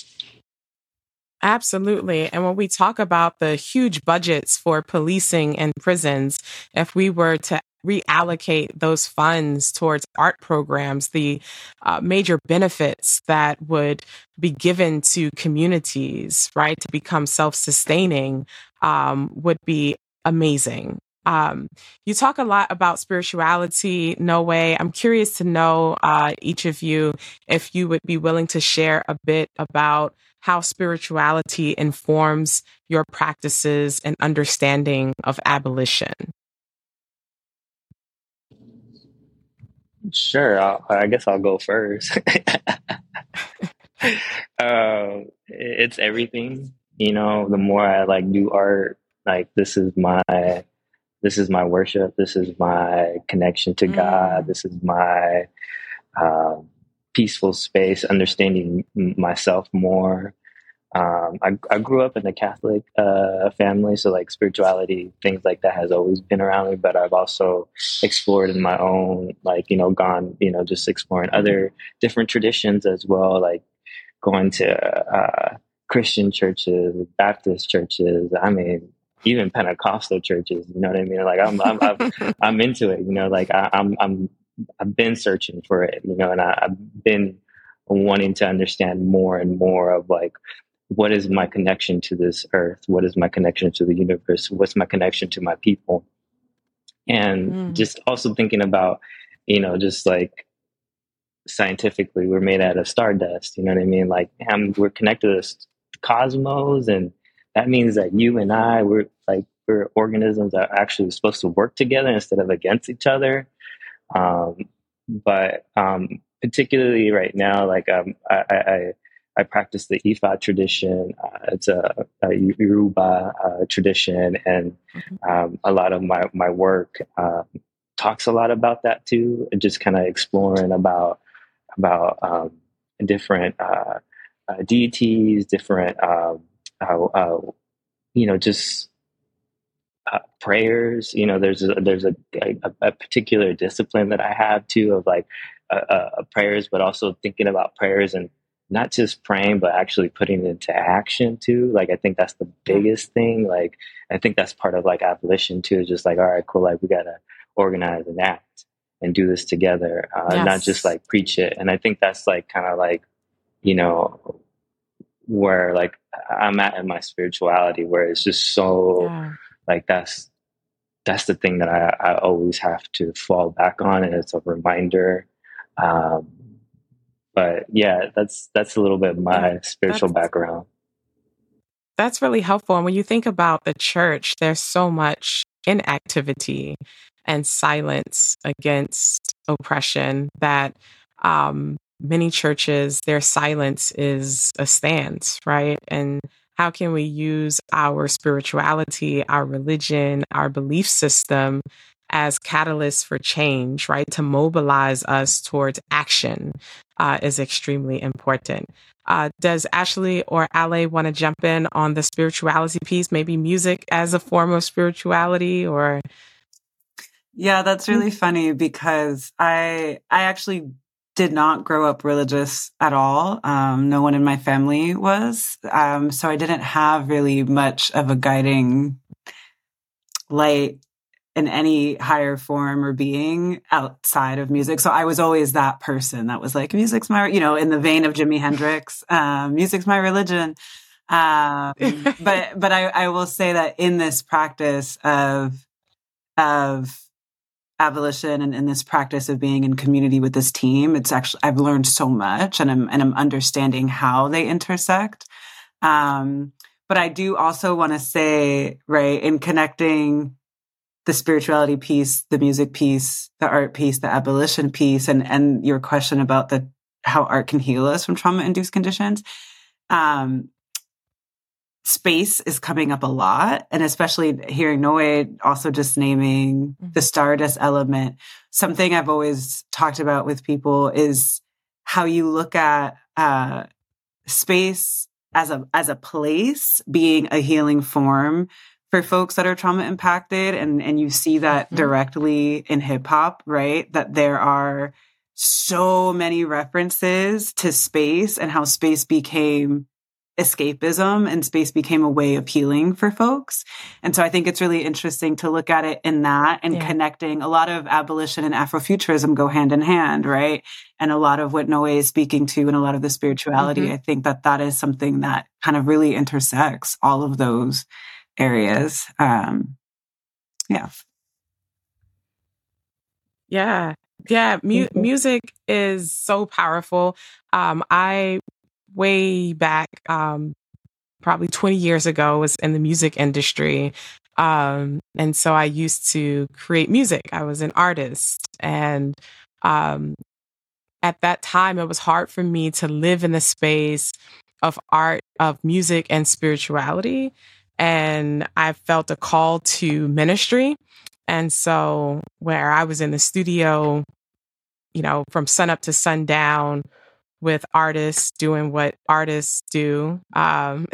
Absolutely. And when we talk about the huge budgets for policing and prisons, if we were to reallocate those funds towards art programs, the uh, major benefits that would be given to communities, right, to become self-sustaining um, would be amazing. Um, you talk a lot about spirituality, Noe. I'm curious to know, uh, each of you, if you would be willing to share a bit about how spirituality informs your practices and understanding of abolition. Sure, I'll, I guess I'll go first. um, it's everything, you know. The more I like do art, like this is my, this is my worship. This is my connection to mm. God. This is my, um, peaceful space, understanding m- myself more. Um, I, I grew up in a Catholic uh, family, so like spirituality, things like that has always been around me, but I've also explored in my own, like, you know, gone, you know, just exploring other different traditions as well, like going to uh, Christian churches, Baptist churches, I mean, even Pentecostal churches, you know what I mean? Like I'm, I'm, I'm, I'm into it, you know, like I, I'm, I'm, I've been searching for it, you know, and I, I've been wanting to understand more and more of like, what is my connection to this earth? What is my connection to the universe? What's my connection to my people? And Mm. just also thinking about, you know, just like scientifically, we're made out of stardust. You know what I mean? Like um, we're connected to the cosmos, and that means that you and I, we're like we're organisms that are actually supposed to work together instead of against each other. Um, but um, particularly right now, like um, I, I, I practice the Ifa tradition. Uh, it's a, a Yoruba uh, tradition, and um, a lot of my my work uh, talks a lot about that too, and just kind of exploring about about um, different uh, uh, deities, different um, uh, uh, you know, just uh, prayers. You know, there's a, there's a, a, a particular discipline that I have too of like uh, uh, prayers, but also thinking about prayers and not just praying, but actually putting it into action too. Like I think that's the biggest thing. Like I think that's part of like abolition too. Is just like, all right, cool. Like we gotta organize and act and do this together, uh, Yes. not just like preach it. And I think that's like kind of like, you know, where like I'm at in my spirituality, where it's just so Yeah. like that's that's the thing that I, I always have to fall back on, and it's a reminder. Um, but yeah, that's that's a little bit of my Yeah, spiritual that's background. that's really helpful. And when you think about the church, there's so much inactivity and silence against oppression that um, many churches, their silence is a stance, right? And how can we use our spirituality, our religion, our belief system as catalysts for change, right? To mobilize us towards action uh, is extremely important. Uh, does Ashley or Ale want to jump in on the spirituality piece? Maybe music as a form of spirituality, or Yeah, that's really funny because I I actually did not grow up religious at all. Um, no one in my family was, um, so I didn't have really much of a guiding light in any higher form or being outside of music. So I was always that person that was like, music's my, you know, in the vein of Jimi Hendrix, um, music's my religion. Um, but, but I, I will say that in this practice of, of abolition and in this practice of being in community with this team, it's actually, I've learned so much, and I'm, and I'm understanding how they intersect. Um, but I do also want to say, right, in connecting the spirituality piece, the music piece, the art piece, the abolition piece, and, and your question about the, how art can heal us from trauma-induced conditions. Um, space is coming up a lot, and especially hearing Noe also just naming the stardust element. Something I've always talked about with people is how you look at uh, space as a as a place being a healing form for folks that are trauma impacted, and and you see that mm-hmm. directly in hip hop, right? That there are so many references to space and how space became escapism and space became a way of healing for folks. And so I think it's really interesting to look at it in that and yeah. connecting. A lot of abolition and Afrofuturism go hand in hand, right? And a lot of what Noe is speaking to and a lot of the spirituality, mm-hmm. I think that that is something that kind of really intersects all of those areas. Um, yeah. Yeah. Yeah. Mu- music is so powerful. Um, I way back, um, probably twenty years ago, was in the music industry. Um, and so I used to create music. I was an artist. And um, at that time, it was hard for me to live in the space of art, of music and spirituality. And I felt a call to ministry. And so where I was in the studio, you know, from sun up to sundown, with artists doing what artists do. Um,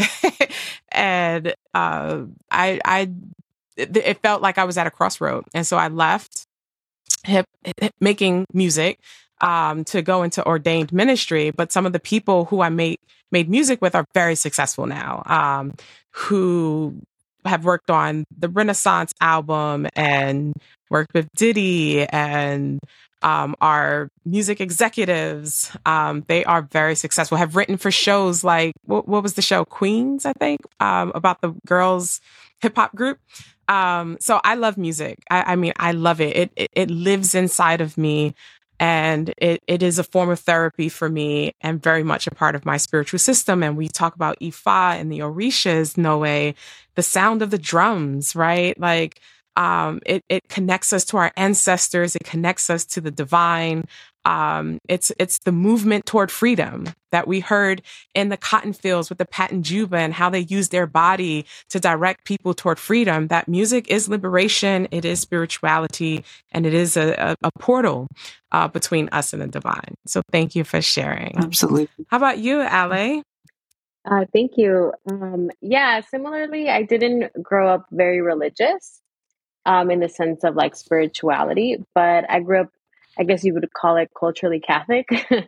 and uh, I, I, it, it felt like I was at a crossroad. And so I left hip, hip making music um, to go into ordained ministry. But some of the people who I made, made music with are very successful now, um, who have worked on the Renaissance album and worked with Diddy and um, are music executives. Um, they are very successful, have written for shows like, what, what was the show? Queens, I think, um, about the girls hip hop group. Um, so I love music. I, I mean, I love it. It, it. It lives inside of me. And it, it is a form of therapy for me and very much a part of my spiritual system. And we talk about Ifa and the Orishas, Noe, the sound of the drums, right? Like, um, it, it connects us to our ancestors. It connects us to the divine. Um, it's, it's the movement toward freedom that we heard in the cotton fields with the Patton Juba and how they use their body to direct people toward freedom. That music is liberation. It is spirituality, and it is a, a, a portal uh, between us and the divine. So thank you for sharing. Absolutely. How about you, Ale? Uh, thank you. Um, yeah, similarly, I didn't grow up very religious um, in the sense of like spirituality, but I grew up, I guess you would call it culturally Catholic.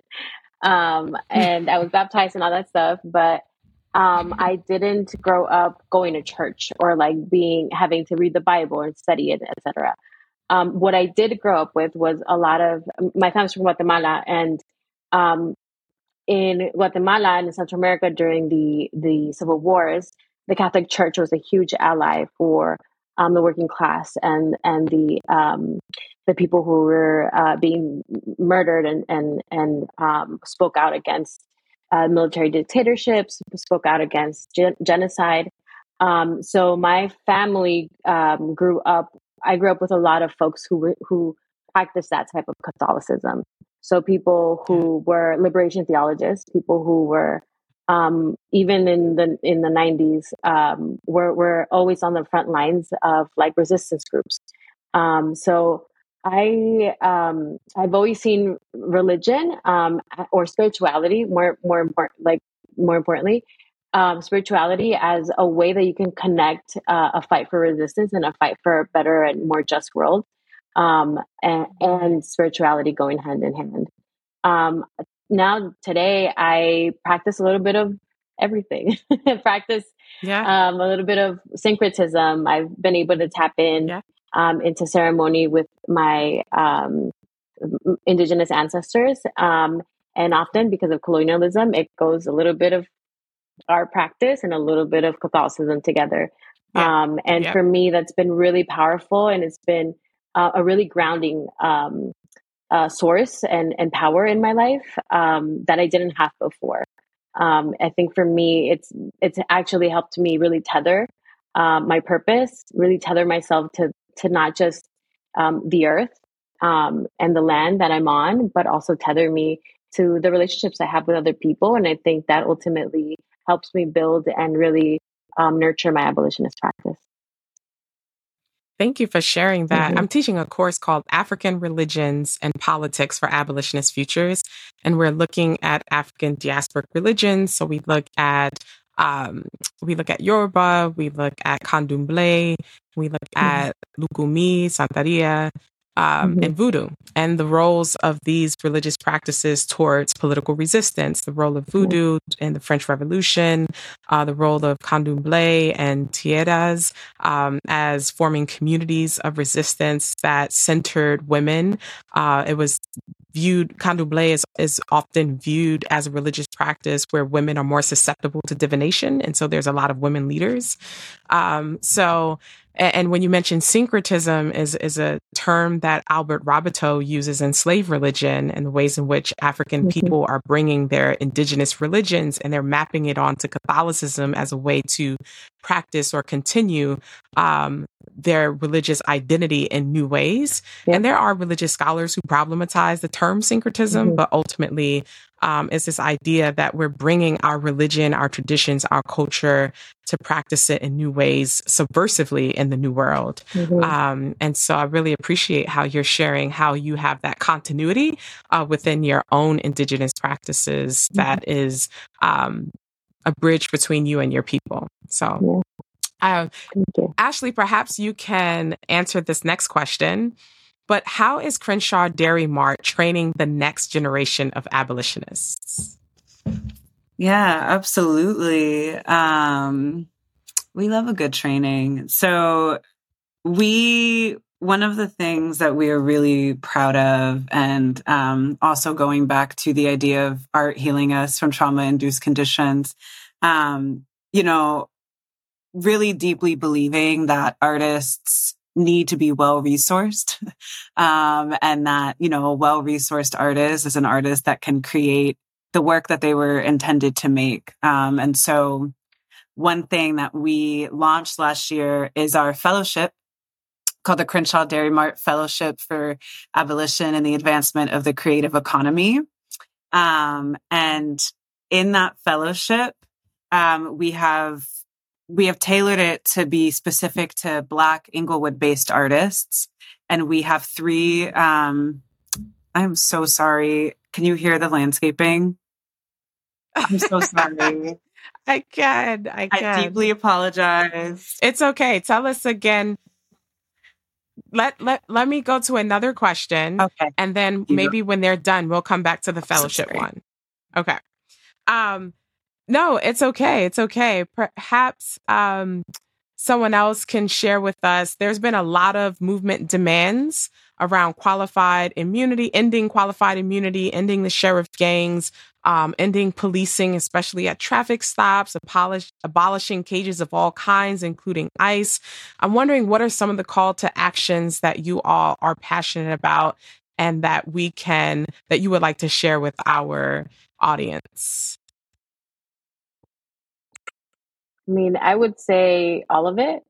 um, and I was baptized and all that stuff, but um, I didn't grow up going to church or like being, having to read the Bible and study it, et cetera. Um, what I did grow up with was a lot of, my family's from Guatemala, and um, in Guatemala and in Central America during the, the civil wars, the Catholic Church was a huge ally for um, the working class and and the um, the people who were uh, being murdered and and and um, spoke out against uh, military dictatorships, spoke out against gen- genocide. Um, so my family um, grew up. I grew up with a lot of folks who were, who practiced that type of Catholicism. So people who were liberation theologists, people who were um, even in the in the nineties, um, were were always on the front lines of like resistance groups. Um, so I um, I've always seen religion um, or spirituality more more important like more importantly um, spirituality as a way that you can connect uh, a fight for resistance and a fight for a better and more just world. Um, and, and spirituality going hand in hand. Um, now today I practice a little bit of everything. practice yeah. um, a little bit of syncretism. I've been able to tap in yeah. um, into ceremony with my um, indigenous ancestors. Um, and often because of colonialism, it goes a little bit of our practice and a little bit of Catholicism together. Yeah. Um, and yeah. for me, that's been really powerful, and it's been Uh, a really grounding um, uh, source and, and power in my life um, that I didn't have before. Um, I think for me, it's it's actually helped me really tether um, my purpose, really tether myself to to not just um, the earth um, and the land that I'm on, but also tether me to the relationships I have with other people. And I think that ultimately helps me build and really um, nurture my abolitionist practice. Thank you for sharing that. Mm-hmm. I'm teaching a course called African Religions and Politics for Abolitionist Futures, and we're looking at African diasporic religions. So we look at um, we look at Yoruba, we look at Candomblé, we look mm-hmm. at Lukumi, Santeria, um, mm-hmm. and Voodoo, and the roles of these religious practices towards political resistance, the role of Voodoo mm-hmm. in the French Revolution, uh, the role of Candomblé and Tierras um, as forming communities of resistance that centered women. Uh, it was viewed, Candomblé is, is often viewed as a religious practice where women are more susceptible to divination. And so there's a lot of women leaders. Um, so, and when you mention syncretism is, is a term that Albert Roboteau uses in slave religion and the ways in which African mm-hmm. people are bringing their indigenous religions and they're mapping it onto Catholicism as a way to practice or continue um, their religious identity in new ways. Yeah. And there are religious scholars who problematize the term syncretism, mm-hmm. but ultimately um, is this idea that we're bringing our religion, our traditions, our culture to practice it in new ways, subversively in the new world. Mm-hmm. Um, and so I really appreciate how you're sharing how you have that continuity uh, within your own Indigenous practices Mm-hmm. that is um, a bridge between you and your people. So, Yeah. uh, Thank you. Ashley, perhaps you can answer this next question. But how is Crenshaw Dairy Mart training the next generation of abolitionists? Yeah, absolutely. Um, we love a good training. So we, one of the things that we are really proud of, and um, also going back to the idea of art healing us from trauma-induced conditions, um, you know, really deeply believing that artists need to be well-resourced, um, and that, you know, a well-resourced artist is an artist that can create the work that they were intended to make. Um, and so one thing that we launched last year is our fellowship called the Crenshaw Dairy Mart Fellowship for Abolition and the Advancement of the Creative Economy. Um, and in that fellowship, um, we have We have tailored it to be specific to Black Inglewood-based artists. And we have three, um, I'm so sorry. Can you hear the landscaping? I'm so sorry. I can. I can. I deeply apologize. It's okay. Tell us again. Let let let me go to another question. Okay. And then maybe when they're done, we'll come back to the fellowship sorry. one. Okay. Um, no, it's okay. It's okay. Perhaps um, someone else can share with us. There's been a lot of movement demands around qualified immunity, ending qualified immunity, ending the sheriff gangs, um, ending policing, especially at traffic stops, abolish, abolishing cages of all kinds, including ICE. I'm wondering, what are some of the call to actions that you all are passionate about and that we can, that you would like to share with our audience? I mean, I would say all of it.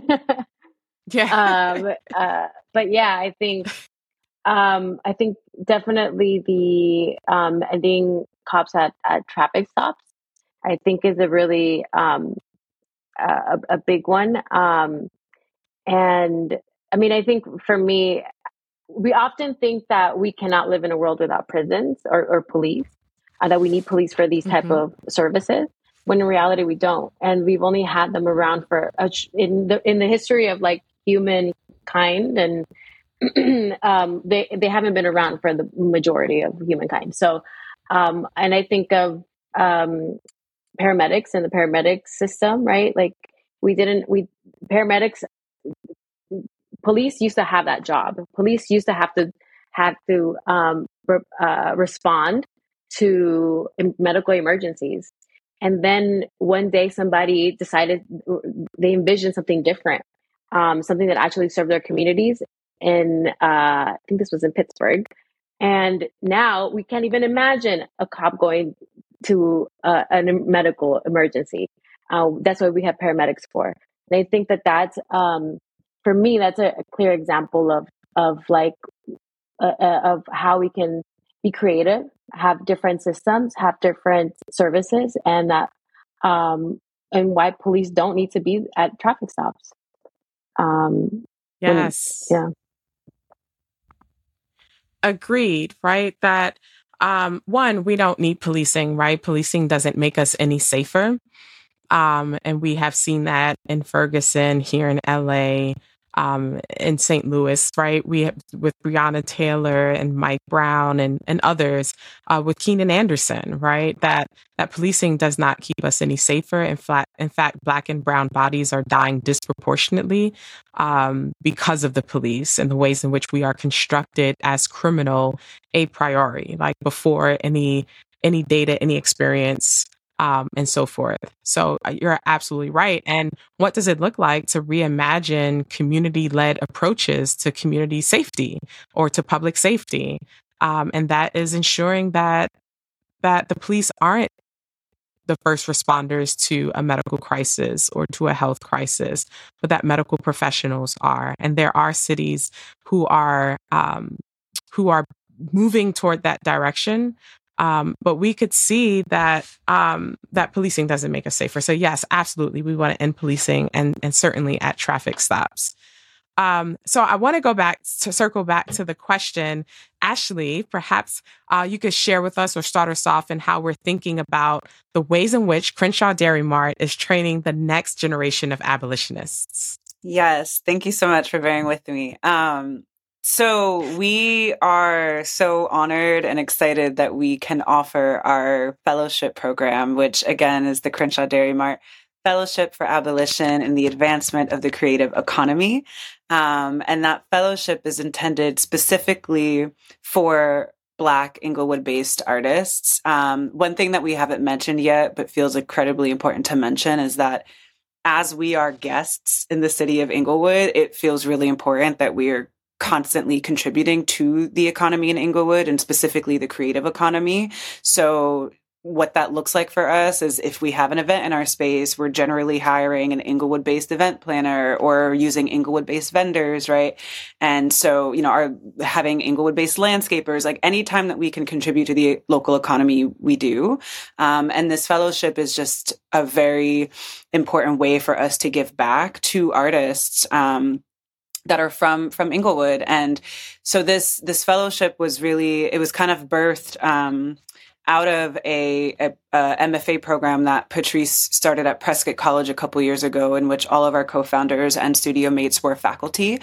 Yeah. um, uh, but yeah, I think um, I think definitely the um, ending cops at, at traffic stops, I think, is a really um, a, a big one. Um, and I mean, I think for me, we often think that we cannot live in a world without prisons or, or police, uh, that we need police for these type Mhm. of services. When in reality we don't, and we've only had them around for a, in the in the history of like humankind, and um, they they haven't been around for the majority of humankind. So, um, and I think of um, paramedics and the paramedic system, right? Like we didn't we paramedics. Police used to have that job. Police used to have to have to um, re- uh, respond to medical emergencies. And then one day somebody decided they envisioned something different, um, something that actually served their communities. In uh, I think this was in Pittsburgh. And now we can't even imagine a cop going to uh, a medical emergency. Uh, that's what we have paramedics for. And I think that that's, um, for me, that's a, a clear example of, of like, uh, uh, of how we can be creative, have different systems, have different services, and that, um, and why police don't need to be at traffic stops. Um, Yes. when, yeah. Agreed, right? That um, one, we don't need policing, right? Policing doesn't make us any safer. Um, and we have seen that in Ferguson, here in L A, um, in Saint Louis, right? We have with Breonna Taylor and Mike Brown and, and others, uh, with Keenan Anderson, right? That that policing does not keep us any safer. In fact, in fact, Black and brown bodies are dying disproportionately um, because of the police and the ways in which we are constructed as criminal a priori, like before any any data, any experience. Um, and so forth. So uh, you're absolutely right. And what does it look like to reimagine community-led approaches to community safety or to public safety? Um, and that is ensuring that that the police aren't the first responders to a medical crisis or to a health crisis, but that medical professionals are. And there are cities who are um, who are moving toward that direction. Um, but we could see that um, that policing doesn't make us safer. So yes, absolutely, we want to end policing, and and certainly at traffic stops. Um, so I want to go back to circle back to the question, Ashley, perhaps uh, you could share with us or start us off in how we're thinking about the ways in which Crenshaw Dairy Mart is training the next generation of abolitionists. Yes. Thank you so much for bearing with me. Um, so we are so honored and excited that we can offer our fellowship program, which again is the Crenshaw Dairy Mart Fellowship for Abolition and the Advancement of the Creative Economy. Um, and that fellowship is intended specifically for Black Inglewood-based artists. Um, one thing that we haven't mentioned yet, but feels incredibly important to mention, is that as we are guests in the city of Inglewood, it feels really important that we are constantly contributing to the economy in Inglewood, and specifically the creative economy. So what that looks like for us is if we have an event in our space, we're generally hiring an Inglewood-based event planner or using Inglewood-based vendors, right? And so, you know, our having Inglewood-based landscapers, like anytime that we can contribute to the local economy, we do. Um, and this fellowship is just a very important way for us to give back to artists um, that are from from Inglewood. And so this this fellowship was really, it was kind of birthed um, out of a, a, a M F A program that Patrice started at Prescott College a couple years ago, in which all of our co-founders and studio mates were faculty,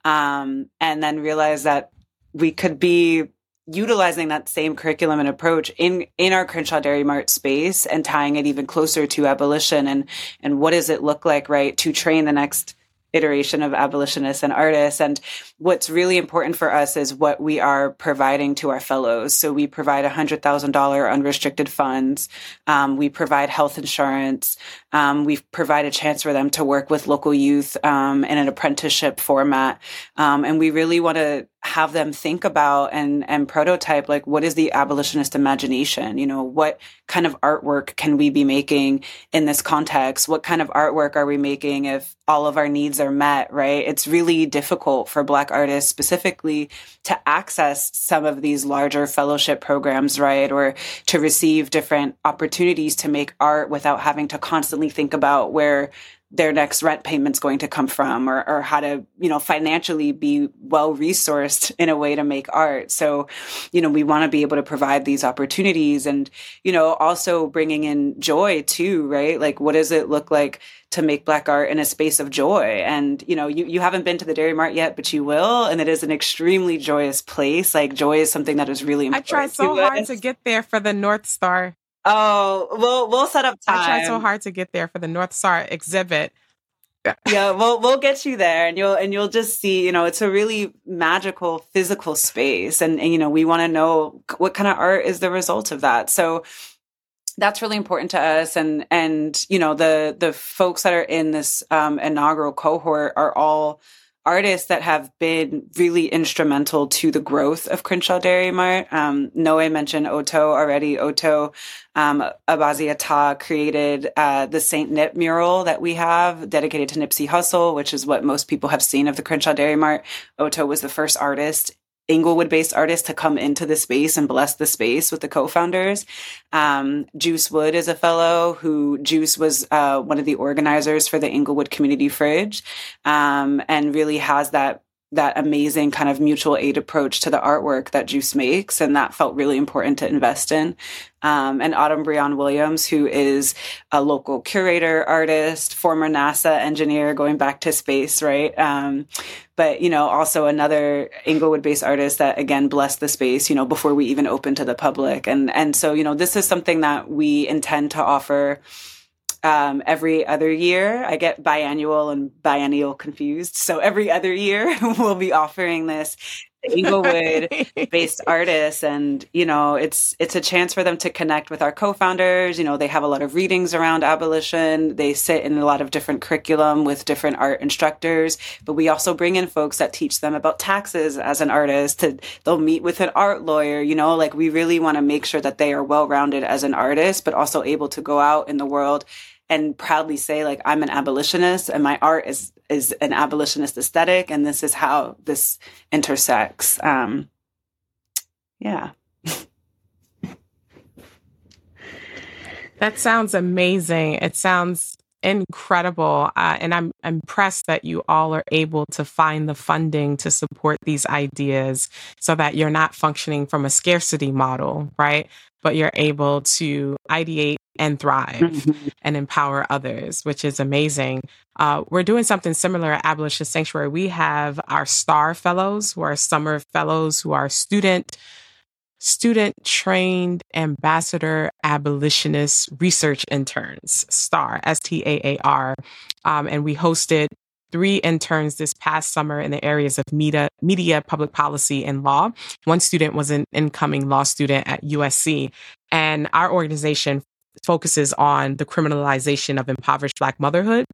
um, and then realized that we could be utilizing that same curriculum and approach in, in our Crenshaw Dairy Mart space and tying it even closer to abolition and, and what does it look like, right, to train the next iteration of abolitionists and artists. And what's really important for us is what we are providing to our fellows. So we provide one hundred thousand dollars unrestricted funds. Um, we provide health insurance. Um, we provide a chance for them to work with local youth um, in an apprenticeship format. Um, and we really want to have them think about and and prototype, like, what is the abolitionist imagination? You know, what kind of artwork can we be making in this context? What kind of artwork are we making if all of our needs are met, right? It's really difficult for Black artists specifically to access some of these larger fellowship programs, right? Or to receive different opportunities to make art without having to constantly think about where their next rent payment's going to come from, or, or how to, you know, financially be well resourced in a way to make art. So, you know, we want to be able to provide these opportunities and, you know, also bringing in joy too, right? Like, what does it look like to make Black art in a space of joy? And, you know, you, you haven't been to the Dairy Mart yet, but you will. And it is an extremely joyous place. Like, joy is something that is really important. I tried so hard us. to get there for the North Star. Oh, we'll we'll set up time. I tried so hard to get there for the North Star exhibit. Yeah, we'll we'll get you there, and you'll and you'll just see, you know, it's a really magical physical space, and, and you know, we want to know what kind of art is the result of that. So that's really important to us, and and you know, the the folks that are in this um, inaugural cohort are all artists that have been really instrumental to the growth of Crenshaw Dairy Mart. Um, Noe mentioned Oto already. Oto um, Abaziata created uh, the Saint Nip mural that we have dedicated to Nipsey Hussle, which is what most people have seen of the Crenshaw Dairy Mart. Oto was the first artist, Inglewood-based artist, to come into the space and bless the space with the co-founders. Um, Juice Wood is a fellow who, Juice was uh, one of the organizers for the Inglewood Community Fridge, um, and really has that that amazing kind of mutual aid approach to the artwork that Juice makes, and that felt really important to invest in. Um, and Autumn Breon Williams, who is a local curator, artist, former NASA engineer, going back to space, right? Um, but, you know, also another Inglewood-based artist that, again, blessed the space, you know, before we even opened to the public. And, and so, you know, this is something that we intend to offer Um, every other year. I get biannual and biennial confused. So every other year we'll be offering this Inglewood-based artists, and you know, it's it's a chance for them to connect with our co-founders. You know, they have a lot of readings around abolition. They sit in a lot of different curriculum with different art instructors. But we also bring in folks that teach them about taxes as an artist. To, they'll meet with an art lawyer. You know, like, we really want to make sure that they are well-rounded as an artist, but also able to go out in the world and proudly say, like, I'm an abolitionist and my art is is an abolitionist aesthetic, and this is how this intersects. Um, yeah. That sounds amazing. It sounds incredible. Uh, and I'm impressed that you all are able to find the funding to support these ideas so that you're not functioning from a scarcity model, right? But you're able to ideate and thrive mm-hmm. and empower others, which is amazing. Uh, we're doing something similar at Abolitionist Sanctuary. We have our STAR fellows, who are summer fellows, who are student Student Trained Ambassador Abolitionist Research Interns, STAR, S T A A R. Um, and we hosted three interns this past summer in the areas of media, media, public policy, and law. One student was an incoming law student at U S C. And our organization focuses on the criminalization of impoverished Black motherhood.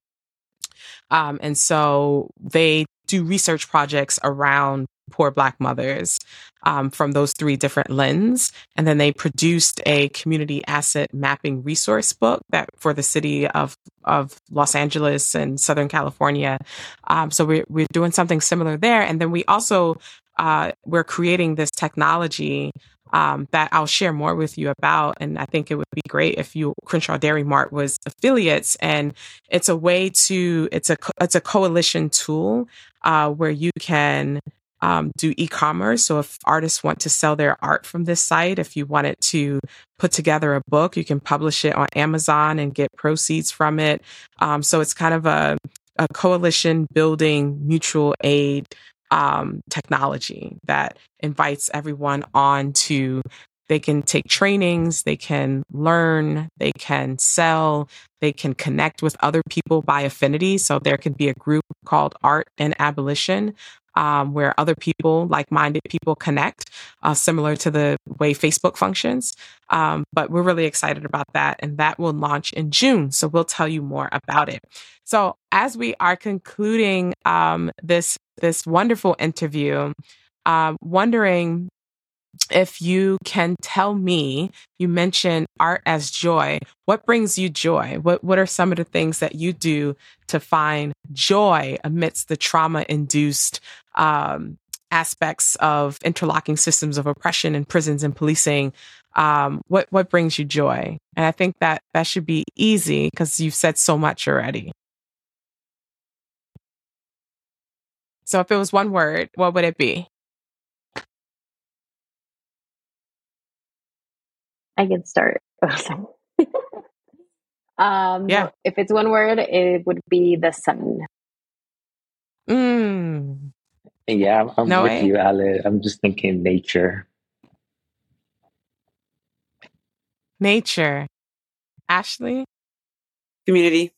Um, and so they do research projects around poor Black mothers um, from those three different lenses. And then they produced a community asset mapping resource book that for the city of, of Los Angeles and Southern California. Um, so we're, we're doing something similar there. And then we also, uh, we're creating this technology Um, that I'll share more with you about. And I think it would be great if you, Crenshaw Dairy Mart was affiliates. And it's a way to, it's a, it's a coalition tool uh, where you can um, do e-commerce. So if artists want to sell their art from this site, if you wanted to put together a book, you can publish it on Amazon and get proceeds from it. Um, so it's kind of a, a coalition building mutual aid Um, technology that invites everyone on to, they can take trainings, they can learn, they can sell, they can connect with other people by affinity. So there could be a group called Art and Abolition, um, where other people, like-minded people connect, uh, similar to the way Facebook functions. Um, but we're really excited about that. And that will launch in June. So we'll tell you more about it. So as we are concluding um, this this wonderful interview, uh, wondering if you can tell me, you mentioned art as joy. What brings you joy? What what are some of the things that you do to find joy amidst the trauma-induced um, aspects of interlocking systems of oppression in prisons and policing? Um, what what brings you joy? And I think that that should be easy because you've said so much already. So if it was one word, what would it be? I can start. um, yeah. If it's one word, it would be the sun. Mm. Yeah, I'm, I'm no with way. you, Ale. I'm just thinking nature. Nature. Ashley? Community.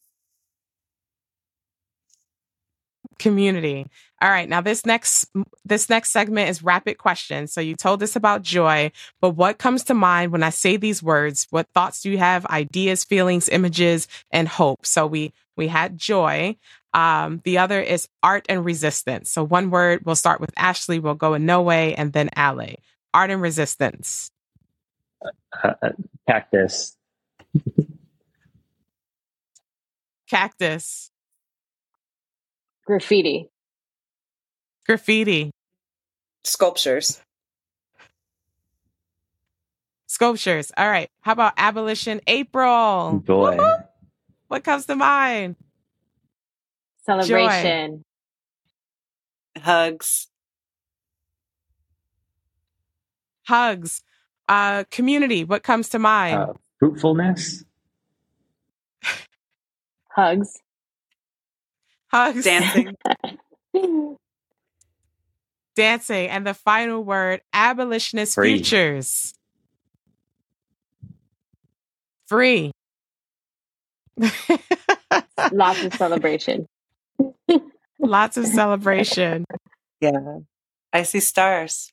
Community. All right. Now this next this next segment is rapid questions. So you told us about joy, but what comes to mind when I say these words? What thoughts do you have? Ideas, feelings, images, and hope. So we we had joy. Um, the other is art and resistance. So one word, we'll start with Ashley, we'll go in No Way, and then Ale. Art and resistance. Uh, cactus. Cactus. Graffiti. Graffiti. Sculptures. Sculptures. All right. How about Abolition April? Joy. Woo-hoo! What comes to mind? Celebration. Joy. Hugs. Hugs. Uh, community. What comes to mind? Uh, fruitfulness. Hugs. Hugs. Dancing. Dancing. And the final word, abolitionist Free. futures. Free. Lots of celebration. Lots of celebration. Yeah. I see stars.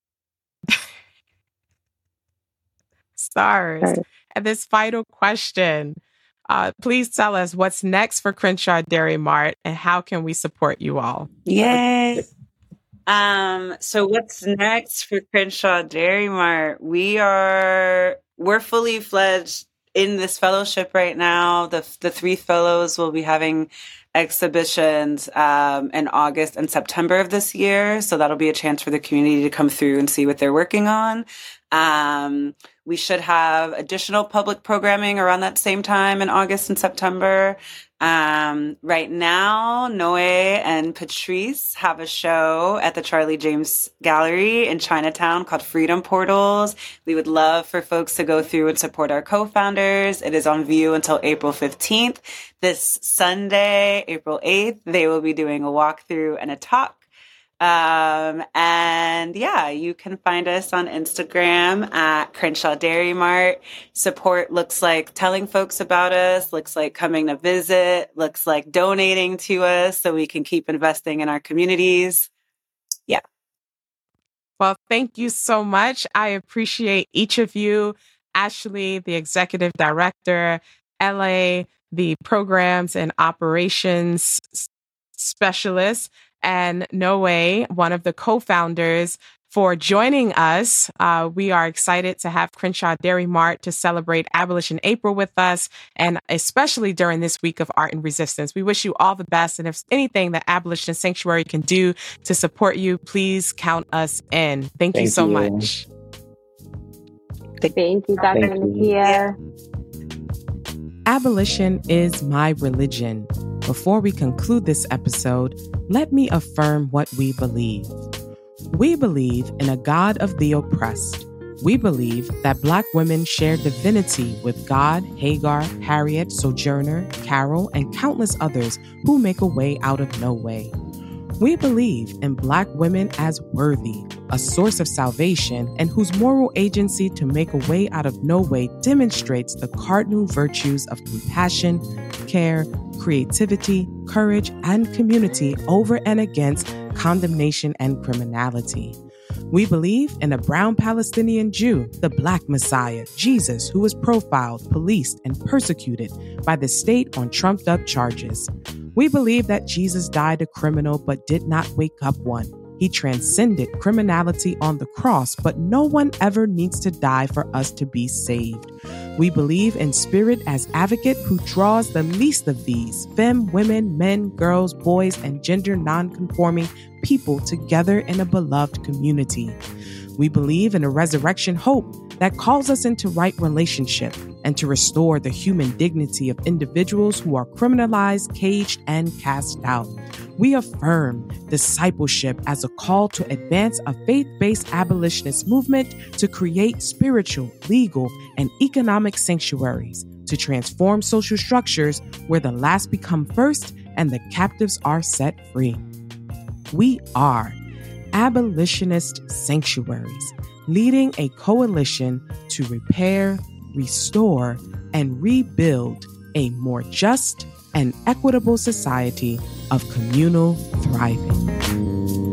Stars. Stars. And this final question, uh, please tell us what's next for Crenshaw Dairy Mart and how can we support you all? Yay. Um, so what's next for Crenshaw Dairy Mart? We are, we're fully fledged in this fellowship right now. The the three fellows will be having exhibitions um, in August and September of this year. So that'll be a chance for the community to come through and see what they're working on. Um, we should have additional public programming around that same time in August and September. Um, right now, Noe and Patrice have a show at the Charlie James Gallery in Chinatown called Freedom Portals. We would love for folks to go through and support our co-founders. It is on view until April fifteenth. This Sunday, April eighth, they will be doing a walkthrough and a talk. Um, and yeah, you can find us on Instagram at Crenshaw Dairy Mart. Support looks like telling folks about us, looks like coming to visit, looks like donating to us so we can keep investing in our communities. Yeah. Well, thank you so much. I appreciate each of you. Ashley, the executive director, L A, the programs and operations specialist, and Noe, one of the co-founders, for joining us. Uh, we are excited to have Crenshaw Dairy Mart to celebrate Abolition April with us, and especially during this week of Art and Resistance. We wish you all the best, and if anything that Abolition Sanctuary can do to support you, please count us in. Thank, Thank you so you. much. Thank you, Doctor Nakia. Abolition is my religion. Before we conclude this episode, let me affirm what we believe. We believe in a God of the oppressed. We believe that Black women share divinity with God, Hagar, Harriet, Sojourner, Carol, and countless others who make a way out of no way. We believe in Black women as worthy, a source of salvation, and whose moral agency to make a way out of no way demonstrates the cardinal virtues of compassion, care, creativity, courage, and community over and against condemnation and criminality. We believe in a brown Palestinian Jew, the Black Messiah, Jesus, who was profiled, policed, and persecuted by the state on trumped-up charges. We believe that Jesus died a criminal but did not wake up one. He transcended criminality on the cross, but no one ever needs to die for us to be saved. We believe in Spirit as advocate who draws the least of these, femme, women, men, girls, boys, and gender non-conforming people together in a beloved community. We believe in a resurrection hope that calls us into right relationship and to restore the human dignity of individuals who are criminalized, caged, and cast out. We affirm discipleship as a call to advance a faith-based abolitionist movement to create spiritual, legal, and economic sanctuaries, to transform social structures where the last become first and the captives are set free. We are abolitionist sanctuaries, leading a coalition to repair, restore, and rebuild a more just and equitable society of communal thriving.